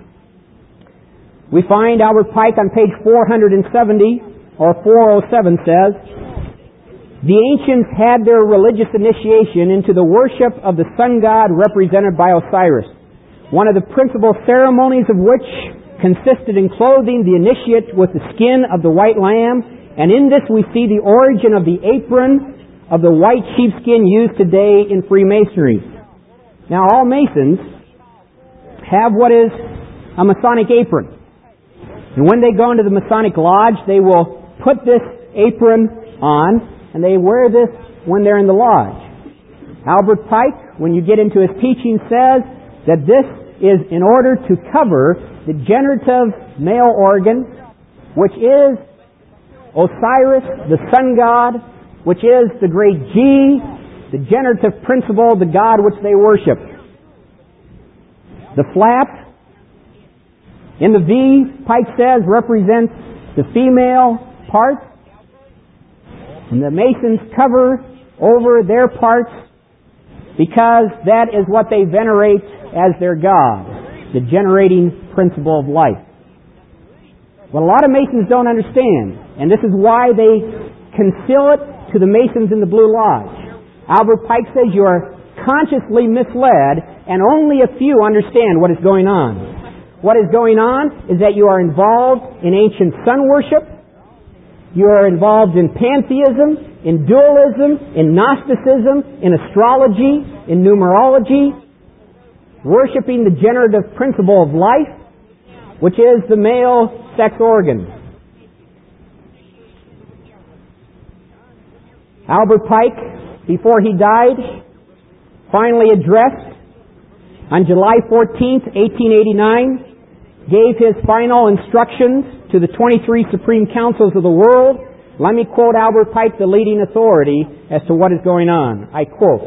we find Albert Pike on page 470 or 407 says, "The ancients had their religious initiation into the worship of the sun god represented by Osiris, one of the principal ceremonies of which consisted in clothing the initiate with the skin of the white lamb, and in this we see the origin of the apron of the white sheepskin used today in Freemasonry. Now, all Masons have what is a Masonic apron. And when they go into the Masonic Lodge, they will put this apron on, and they wear this when they're in the lodge. Albert Pike, when you get into his teaching, says that this is in order to cover the generative male organ, which is Osiris, the sun god, which is the great G, the generative principle, the god which they worship. The flap in the V, Pike says, represents the female part, and the Masons cover over their parts because that is what they venerate as their god, the generating principle of life. What a lot of Masons don't understand, and this is why they conceal it to the Masons in the Blue Lodge. Albert Pike says you are consciously misled, and only a few understand what is going on. What is going on is that you are involved in ancient sun worship, you are involved in pantheism, in dualism, in Gnosticism, in astrology, in numerology, worshiping the generative principle of life, which is the male sex organ. Albert Pike, before he died, finally addressed on July 14th, 1889, gave his final instructions to the 23 Supreme Councils of the world. Let me quote Albert Pike, the leading authority, as to what is going on. I quote,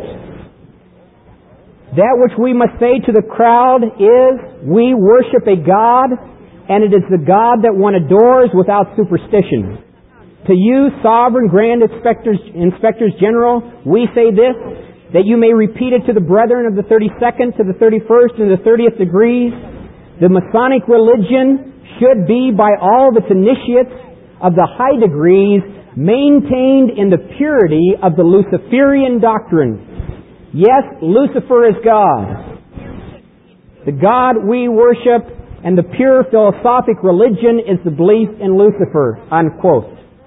"That which we must say to the crowd is, we worship a God, and it is the God that one adores without superstition. To you, sovereign grand inspectors general, we say this, that you may repeat it to the brethren of the 32nd, to the 31st, and the 30th degrees. The Masonic religion should be, by all of its initiates of the high degrees, maintained in the purity of the Luciferian doctrine. Yes, Lucifer is God. The God we worship and the pure philosophic religion is the belief in Lucifer." Unquote.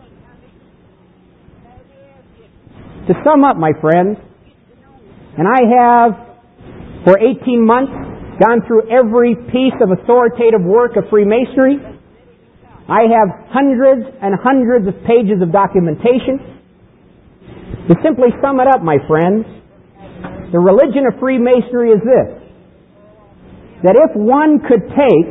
To sum up, my friends, and I have, for 18 months, gone through every piece of authoritative work of Freemasonry. I have hundreds and hundreds of pages of documentation. To simply sum it up, my friends, the religion of Freemasonry is this: that if one could take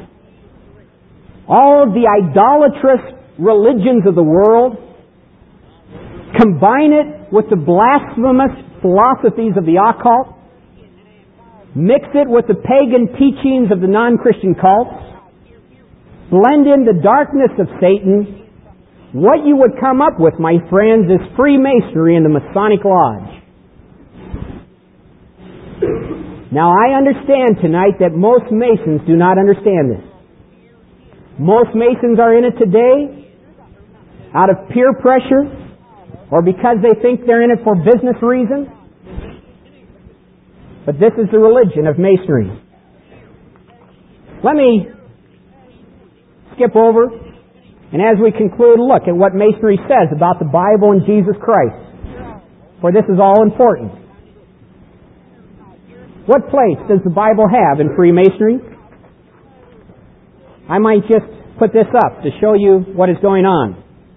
all of the idolatrous religions of the world, combine it with the blasphemous philosophies of the occult, mix it with the pagan teachings of the non-Christian cults, blend in the darkness of Satan, what you would come up with, my friends, is Freemasonry in the Masonic Lodge. Now, I understand tonight that most Masons do not understand this. Most Masons are in it today out of peer pressure or because they think they're in it for business reasons. But this is the religion of Masonry. Let me skip over, and as we conclude, look at what Masonry says about the Bible and Jesus Christ, for this is all important. What place does the Bible have in Freemasonry? I might just put this up to show you what is going on.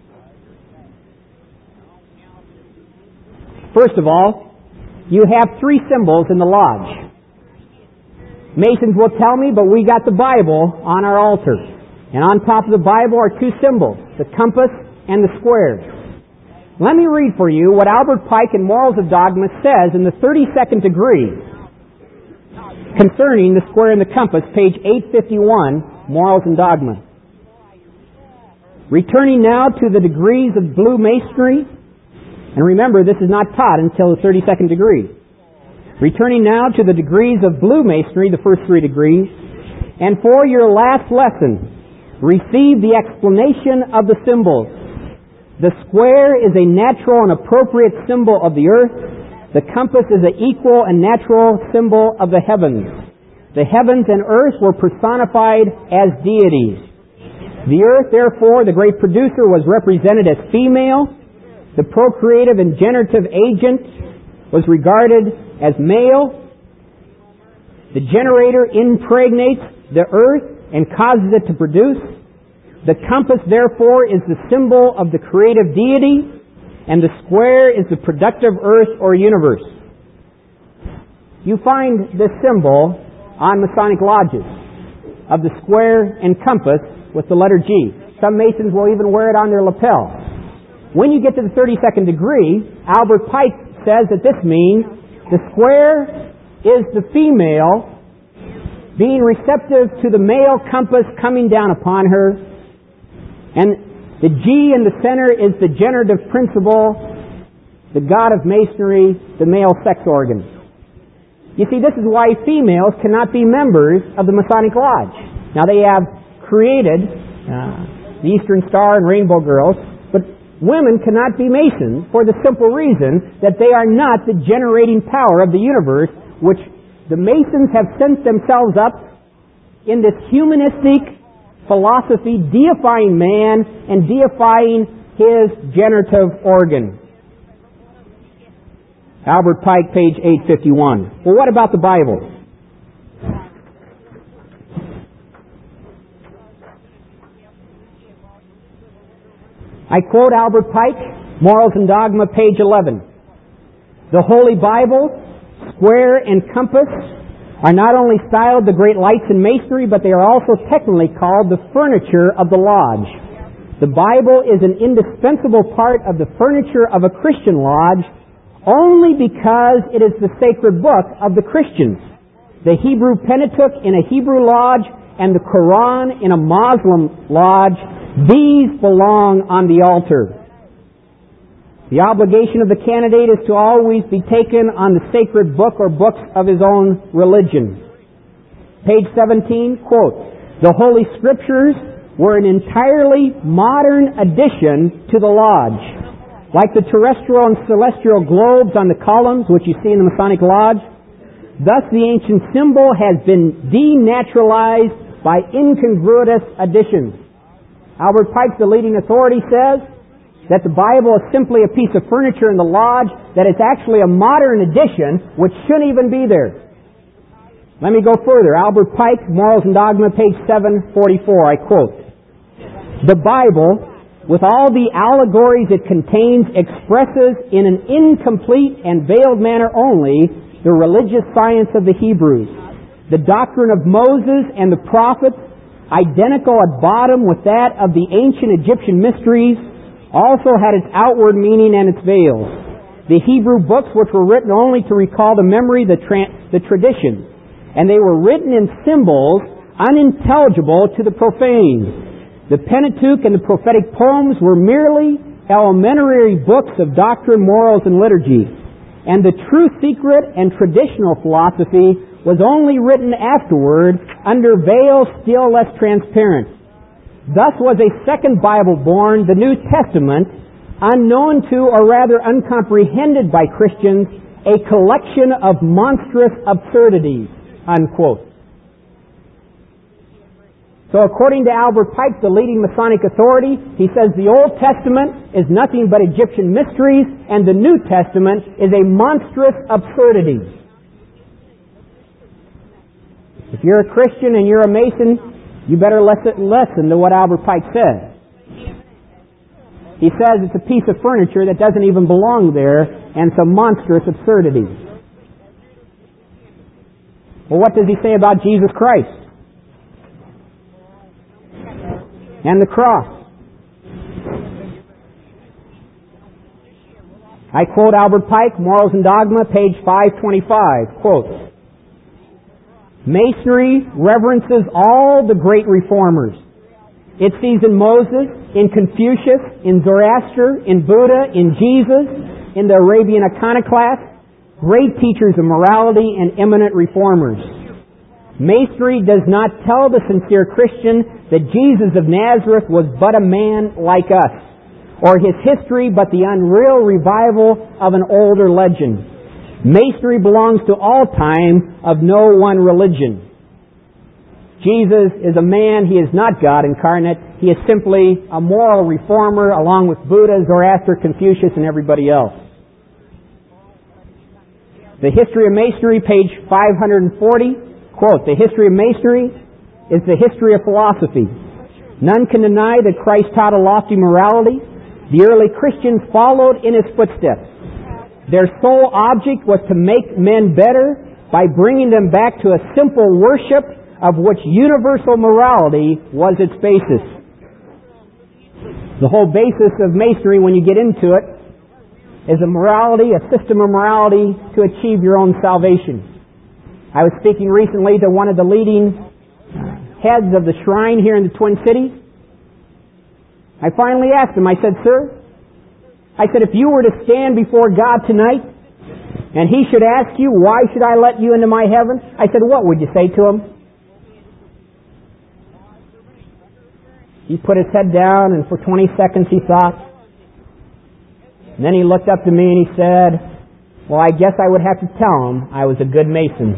First of all, you have three symbols in the lodge. Masons will tell me, but we got the Bible on our altar. And on top of the Bible are two symbols, the compass and the square. Let me read for you what Albert Pike in Morals of Dogma says in the 32nd degree concerning the square and the compass, page 851, Morals and Dogma. Returning now to the degrees of blue masonry, and remember, this is not taught until the 32nd degree. Returning now to the degrees of blue masonry, the first three degrees, and for your last lesson, receive the explanation of the symbols. The square is a natural and appropriate symbol of the earth. The compass is an equal and natural symbol of the heavens. The heavens and earth were personified as deities. The earth, therefore, the great producer, was represented as female. The procreative and generative agent was regarded as male. The generator impregnates the earth and causes it to produce. The compass, therefore, is the symbol of the creative deity, and the square is the productive earth or universe. You find this symbol on Masonic lodges of the square and compass with the letter G. Some Masons will even wear it on their lapel. When you get to the 32nd degree, Albert Pike says that this means the square is the female being receptive to the male compass coming down upon her, and the G in the center is the generative principle, the god of masonry, the male sex organ. You see, this is why females cannot be members of the Masonic Lodge. Now, they have created the Eastern Star and Rainbow Girls, but women cannot be Masons for the simple reason that they are not the generating power of the universe, which the Masons have sent themselves up in this humanistic philosophy, deifying man and deifying his generative organ. Albert Pike, page 851. Well, what about the Bible? I quote Albert Pike, Morals and Dogma, page 11. The Holy Bible, square and compass, are not only styled the great lights in masonry, but they are also technically called the furniture of the lodge. The Bible is an indispensable part of the furniture of a Christian lodge only because it is the sacred book of the Christians. The Hebrew Pentateuch in a Hebrew lodge and the Quran in a Muslim lodge, these belong on the altar. The obligation of the candidate is to always be taken on the sacred book or books of his own religion. Page 17, quote, the Holy Scriptures were an entirely modern addition to the lodge. Like the terrestrial and celestial globes on the columns, which you see in the Masonic Lodge, thus the ancient symbol has been denaturalized by incongruous additions. Albert Pike, the leading authority, says that the Bible is simply a piece of furniture in the lodge, that it's actually a modern addition which shouldn't even be there. Let me go further. Albert Pike, Morals and Dogma, page 744, I quote, the Bible, with all the allegories it contains, expresses in an incomplete and veiled manner only the religious science of the Hebrews. The doctrine of Moses and the prophets, identical at bottom with that of the ancient Egyptian mysteries, also had its outward meaning and its veils. The Hebrew books, which were written only to recall the memory, the tradition, and they were written in symbols unintelligible to the profane. The Pentateuch and the prophetic poems were merely elementary books of doctrine, morals, and liturgy. And the true secret and traditional philosophy was only written afterward under veils still less transparent. Thus was a second Bible born, the New Testament, unknown to or rather uncomprehended by Christians, a collection of monstrous absurdities, unquote. So according to Albert Pike, the leading Masonic authority, he says the Old Testament is nothing but Egyptian mysteries and the New Testament is a monstrous absurdity. If you're a Christian and you're a Mason, you better listen to what Albert Pike says. He says it's a piece of furniture that doesn't even belong there, and it's a monstrous absurdity. Well, what does he say about Jesus Christ? And the cross. I quote Albert Pike, Morals and Dogma, page 525, quote, Masonry reverences all the great reformers. It sees in Moses, in Confucius, in Zoroaster, in Buddha, in Jesus, in the Arabian iconoclasts, great teachers of morality and eminent reformers. Masonry does not tell the sincere Christian that Jesus of Nazareth was but a man like us, or his history but the unreal revival of an older legend. Masonry belongs to all time of no one religion. Jesus is a man. He is not God incarnate. He is simply a moral reformer along with Buddha, Zoroaster, Confucius, and everybody else. The History of Masonry, page 540, quote, "The history of Masonry is the history of philosophy. None can deny that Christ taught a lofty morality. The early Christians followed in his footsteps. Their sole object was to make men better by bringing them back to a simple worship of which universal morality was its basis." The whole basis of Masonry, when you get into it, is a morality, a system of morality to achieve your own salvation. I was speaking recently to one of the leading heads of the shrine here in the Twin Cities. I finally asked him, I said, "Sir," I said, "if you were to stand before God tonight and He should ask you, 'Why should I let you into my heaven?' I said, what would you say to Him?" He put his head down, and for 20 seconds he thought. And then he looked up to me and he said, "Well, I guess I would have to tell him I was a good Mason."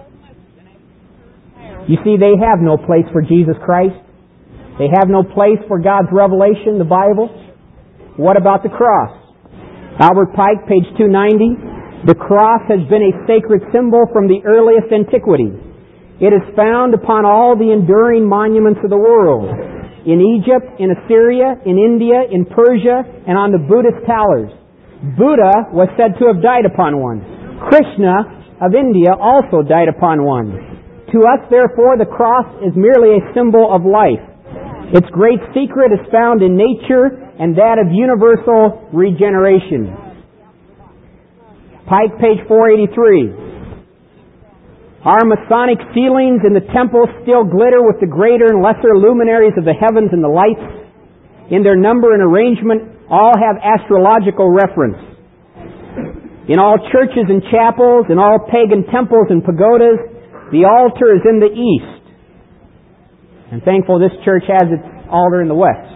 You see, they have no place for Jesus Christ. They have no place for God's revelation, the Bible. What about the cross? Albert Pike, page 290. "The cross has been a sacred symbol from the earliest antiquity. It is found upon all the enduring monuments of the world. In Egypt, in Assyria, in India, in Persia, and on the Buddhist towers. Buddha was said to have died upon one. Krishna of India also died upon one. To us, therefore, the cross is merely a symbol of life. Its great secret is found in nature and that of universal regeneration." Pike, page 483. "Our Masonic ceilings in the temples still glitter with the greater and lesser luminaries of the heavens and the lights. In their number and arrangement, all have astrological reference. In all churches and chapels, in all pagan temples and pagodas, the altar is in the east." I'm thankful this church has its altar in the west.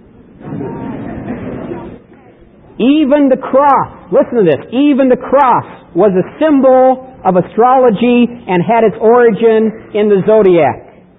"Even the cross," listen to this, "even the cross was a symbol of astrology and had its origin in the zodiac."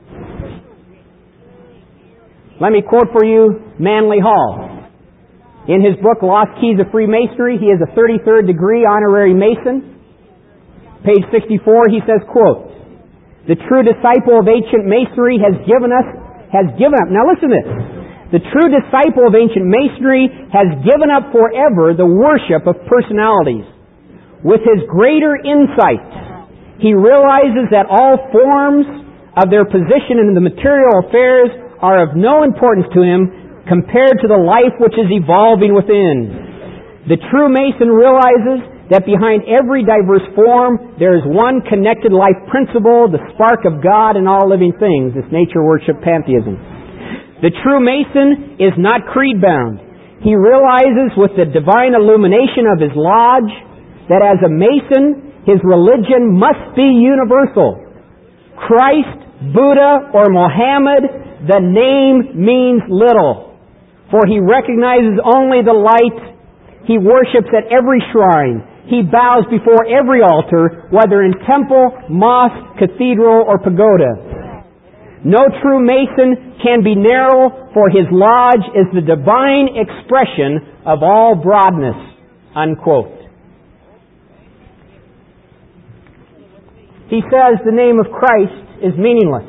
Let me quote for you Manly Hall. In his book, Lost Keys of Freemasonry, he is a 33rd degree honorary Mason. Page 64, he says, quote, "The true disciple of ancient Masonry has given up, now listen to this, the true disciple of ancient Masonry has given up forever the worship of personalities. With his greater insight, he realizes that all forms of their position in the material affairs are of no importance to him compared to the life which is evolving within. The true Mason realizes that behind every diverse form there is one connected life principle, the spark of God in all living things," this nature worship pantheism. "The true Mason is not creed-bound. He realizes with the divine illumination of his lodge that as a Mason, his religion must be universal. Christ, Buddha, or Mohammed, the name means little, for he recognizes only the light. He worships at every shrine. He bows before every altar, whether in temple, mosque, cathedral, or pagoda. No true Mason can be narrow, for his lodge is the divine expression of all broadness." Unquote. He says the name of Christ is meaningless.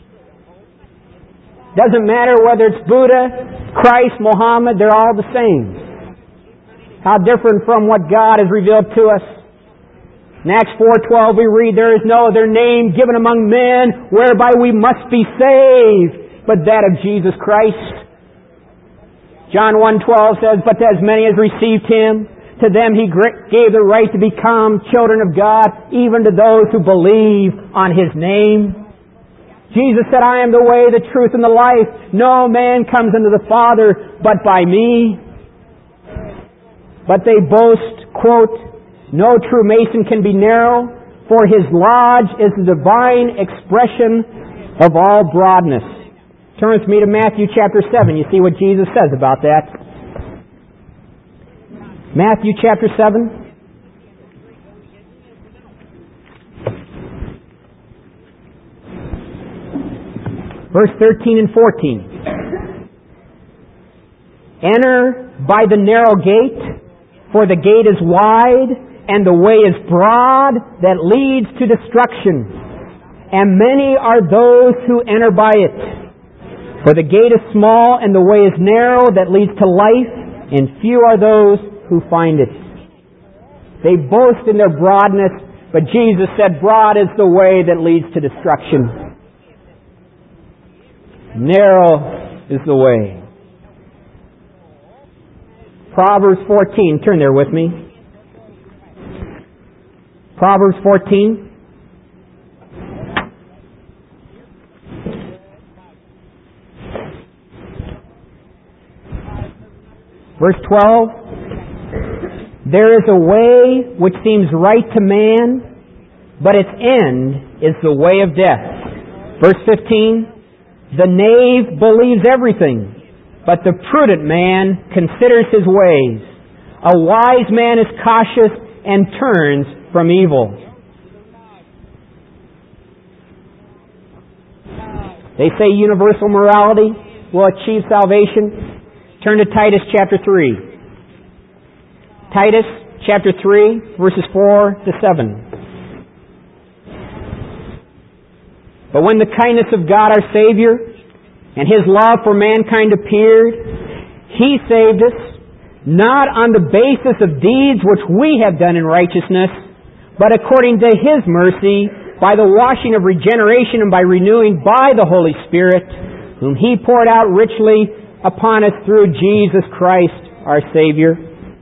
Doesn't matter whether it's Buddha, Christ, Muhammad, they're all the same. How different from what God has revealed to us. In Acts 4:12 we read, "There is no other name given among men whereby we must be saved, but that of Jesus Christ." John 1:12 says, "But to as many as received Him, to them He gave the right to become children of God, even to those who believe on His name." Jesus said, "I am the way, the truth, and the life. No man comes unto the Father but by me." But they boast, quote, "No true Mason can be narrow, for his lodge is the divine expression of all broadness." Turn with me to Matthew chapter 7. You see what Jesus says about that. Matthew chapter 7. Verse 13 and 14. Enter by the narrow gate, for the gate is wide, and the way is broad that leads to destruction. And many are those who enter by it. For the gate is small, and the way is narrow that leads to life, and few are those who find it. They boast in their broadness, but Jesus said, broad is the way that leads to destruction. Narrow is the way. Proverbs 14. Turn there with me. Proverbs 14. Verse 12. There is a way which seems right to man, but its end is the way of death. Verse 15. The knave believes everything, but the prudent man considers his ways. A wise man is cautious and turns from evil. They say universal morality will achieve salvation. Turn to Titus chapter 3. Titus chapter 3, verses 4 to 7. But when the kindness of God our Savior and His love for mankind appeared, He saved us, not on the basis of deeds which we have done in righteousness, but according to His mercy, by the washing of regeneration and by renewing by the Holy Spirit, whom He poured out richly upon us through Jesus Christ our Savior.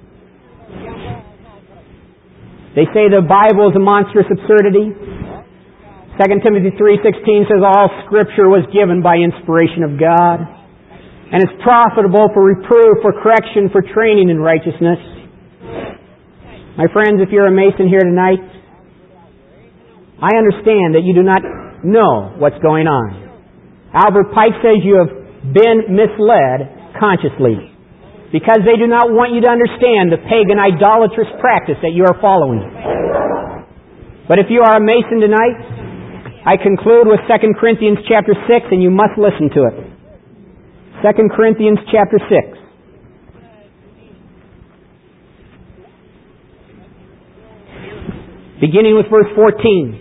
They say the Bible is a monstrous absurdity. 2 Timothy 3:16 says all Scripture was given by inspiration of God, and is profitable for reproof, for correction, for training in righteousness. My friends, if you're a Mason here tonight, I understand that you do not know what's going on. Albert Pike says you have been misled consciously, because they do not want you to understand the pagan idolatrous practice that you are following. But if you are a Mason tonight, I conclude with 2 Corinthians chapter 6, and you must listen to it. 2 Corinthians chapter 6. Beginning with verse 14.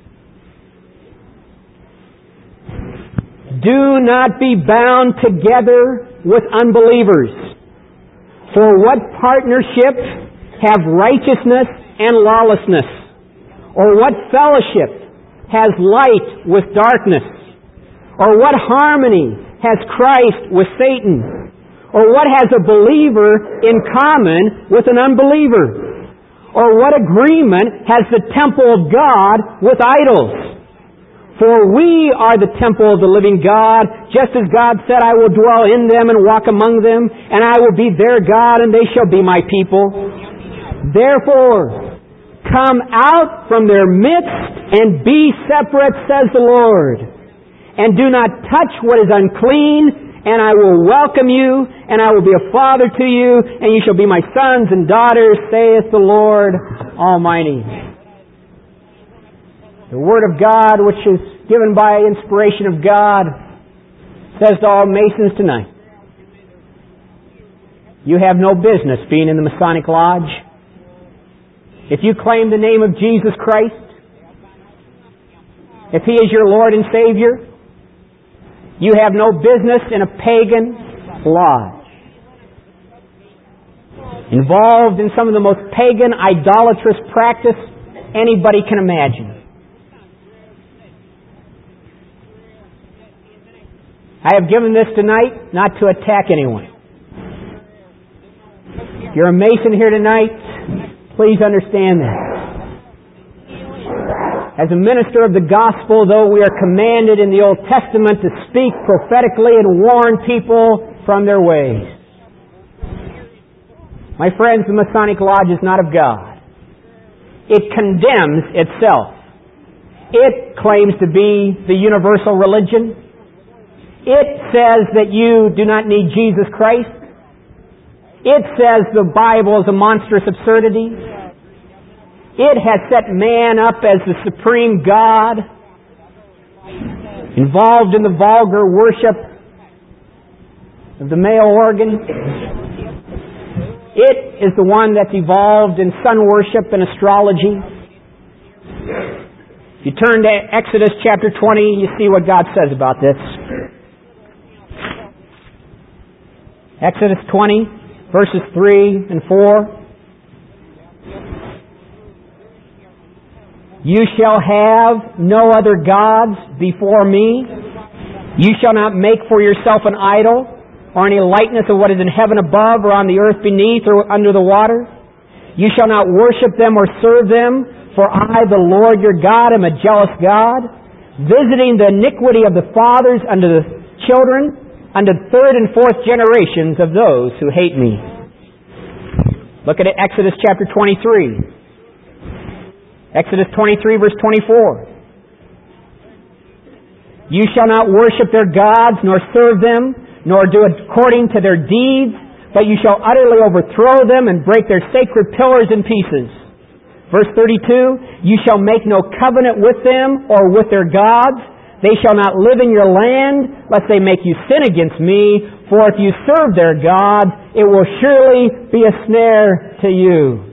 Do not be bound together with unbelievers. For what partnership have righteousness and lawlessness? Or what fellowship has light with darkness? Or what harmony has Christ with Satan? Or what has a believer in common with an unbeliever? Or what agreement has the temple of God with idols? For we are the temple of the living God, just as God said, I will dwell in them and walk among them, and I will be their God, and they shall be my people. Therefore, come out from their midst and be separate, says the Lord. And do not touch what is unclean, and I will welcome you, and I will be a father to you, and you shall be my sons and daughters, saith the Lord Almighty. The Word of God, which is given by inspiration of God, says to all Masons tonight, you have no business being in the Masonic Lodge. If you claim the name of Jesus Christ, if He is your Lord and Savior, you have no business in a pagan lodge, involved in some of the most pagan, idolatrous practice anybody can imagine. I have given this tonight not to attack anyone. If you're a Mason here tonight, please understand that. As a minister of the gospel, though we are commanded in the Old Testament to speak prophetically and warn people from their ways, my friends, the Masonic Lodge is not of God. It condemns itself. It claims to be the universal religion. It says that you do not need Jesus Christ. It says the Bible is a monstrous absurdity. It has set man up as the supreme God. involved in the vulgar worship of the male organ. It is the one that's evolved in sun worship and astrology. If you turn to Exodus chapter 20, you see what God says about this. Exodus 20, verses 3 and 4. You shall have no other gods before me. You shall not make for yourself an idol, or any likeness of what is in heaven above, or on the earth beneath, or under the water. You shall not worship them or serve them, for I, the Lord your God, am a jealous God, visiting the iniquity of the fathers unto the children, unto the third and fourth generations of those who hate me. Look at it, Exodus chapter 23. Exodus 23, verse 24. You shall not worship their gods, nor serve them, nor do according to their deeds, but you shall utterly overthrow them and break their sacred pillars in pieces. Verse 32, you shall make no covenant with them or with their gods. They shall not live in your land, lest they make you sin against me. For if you serve their gods, it will surely be a snare to you.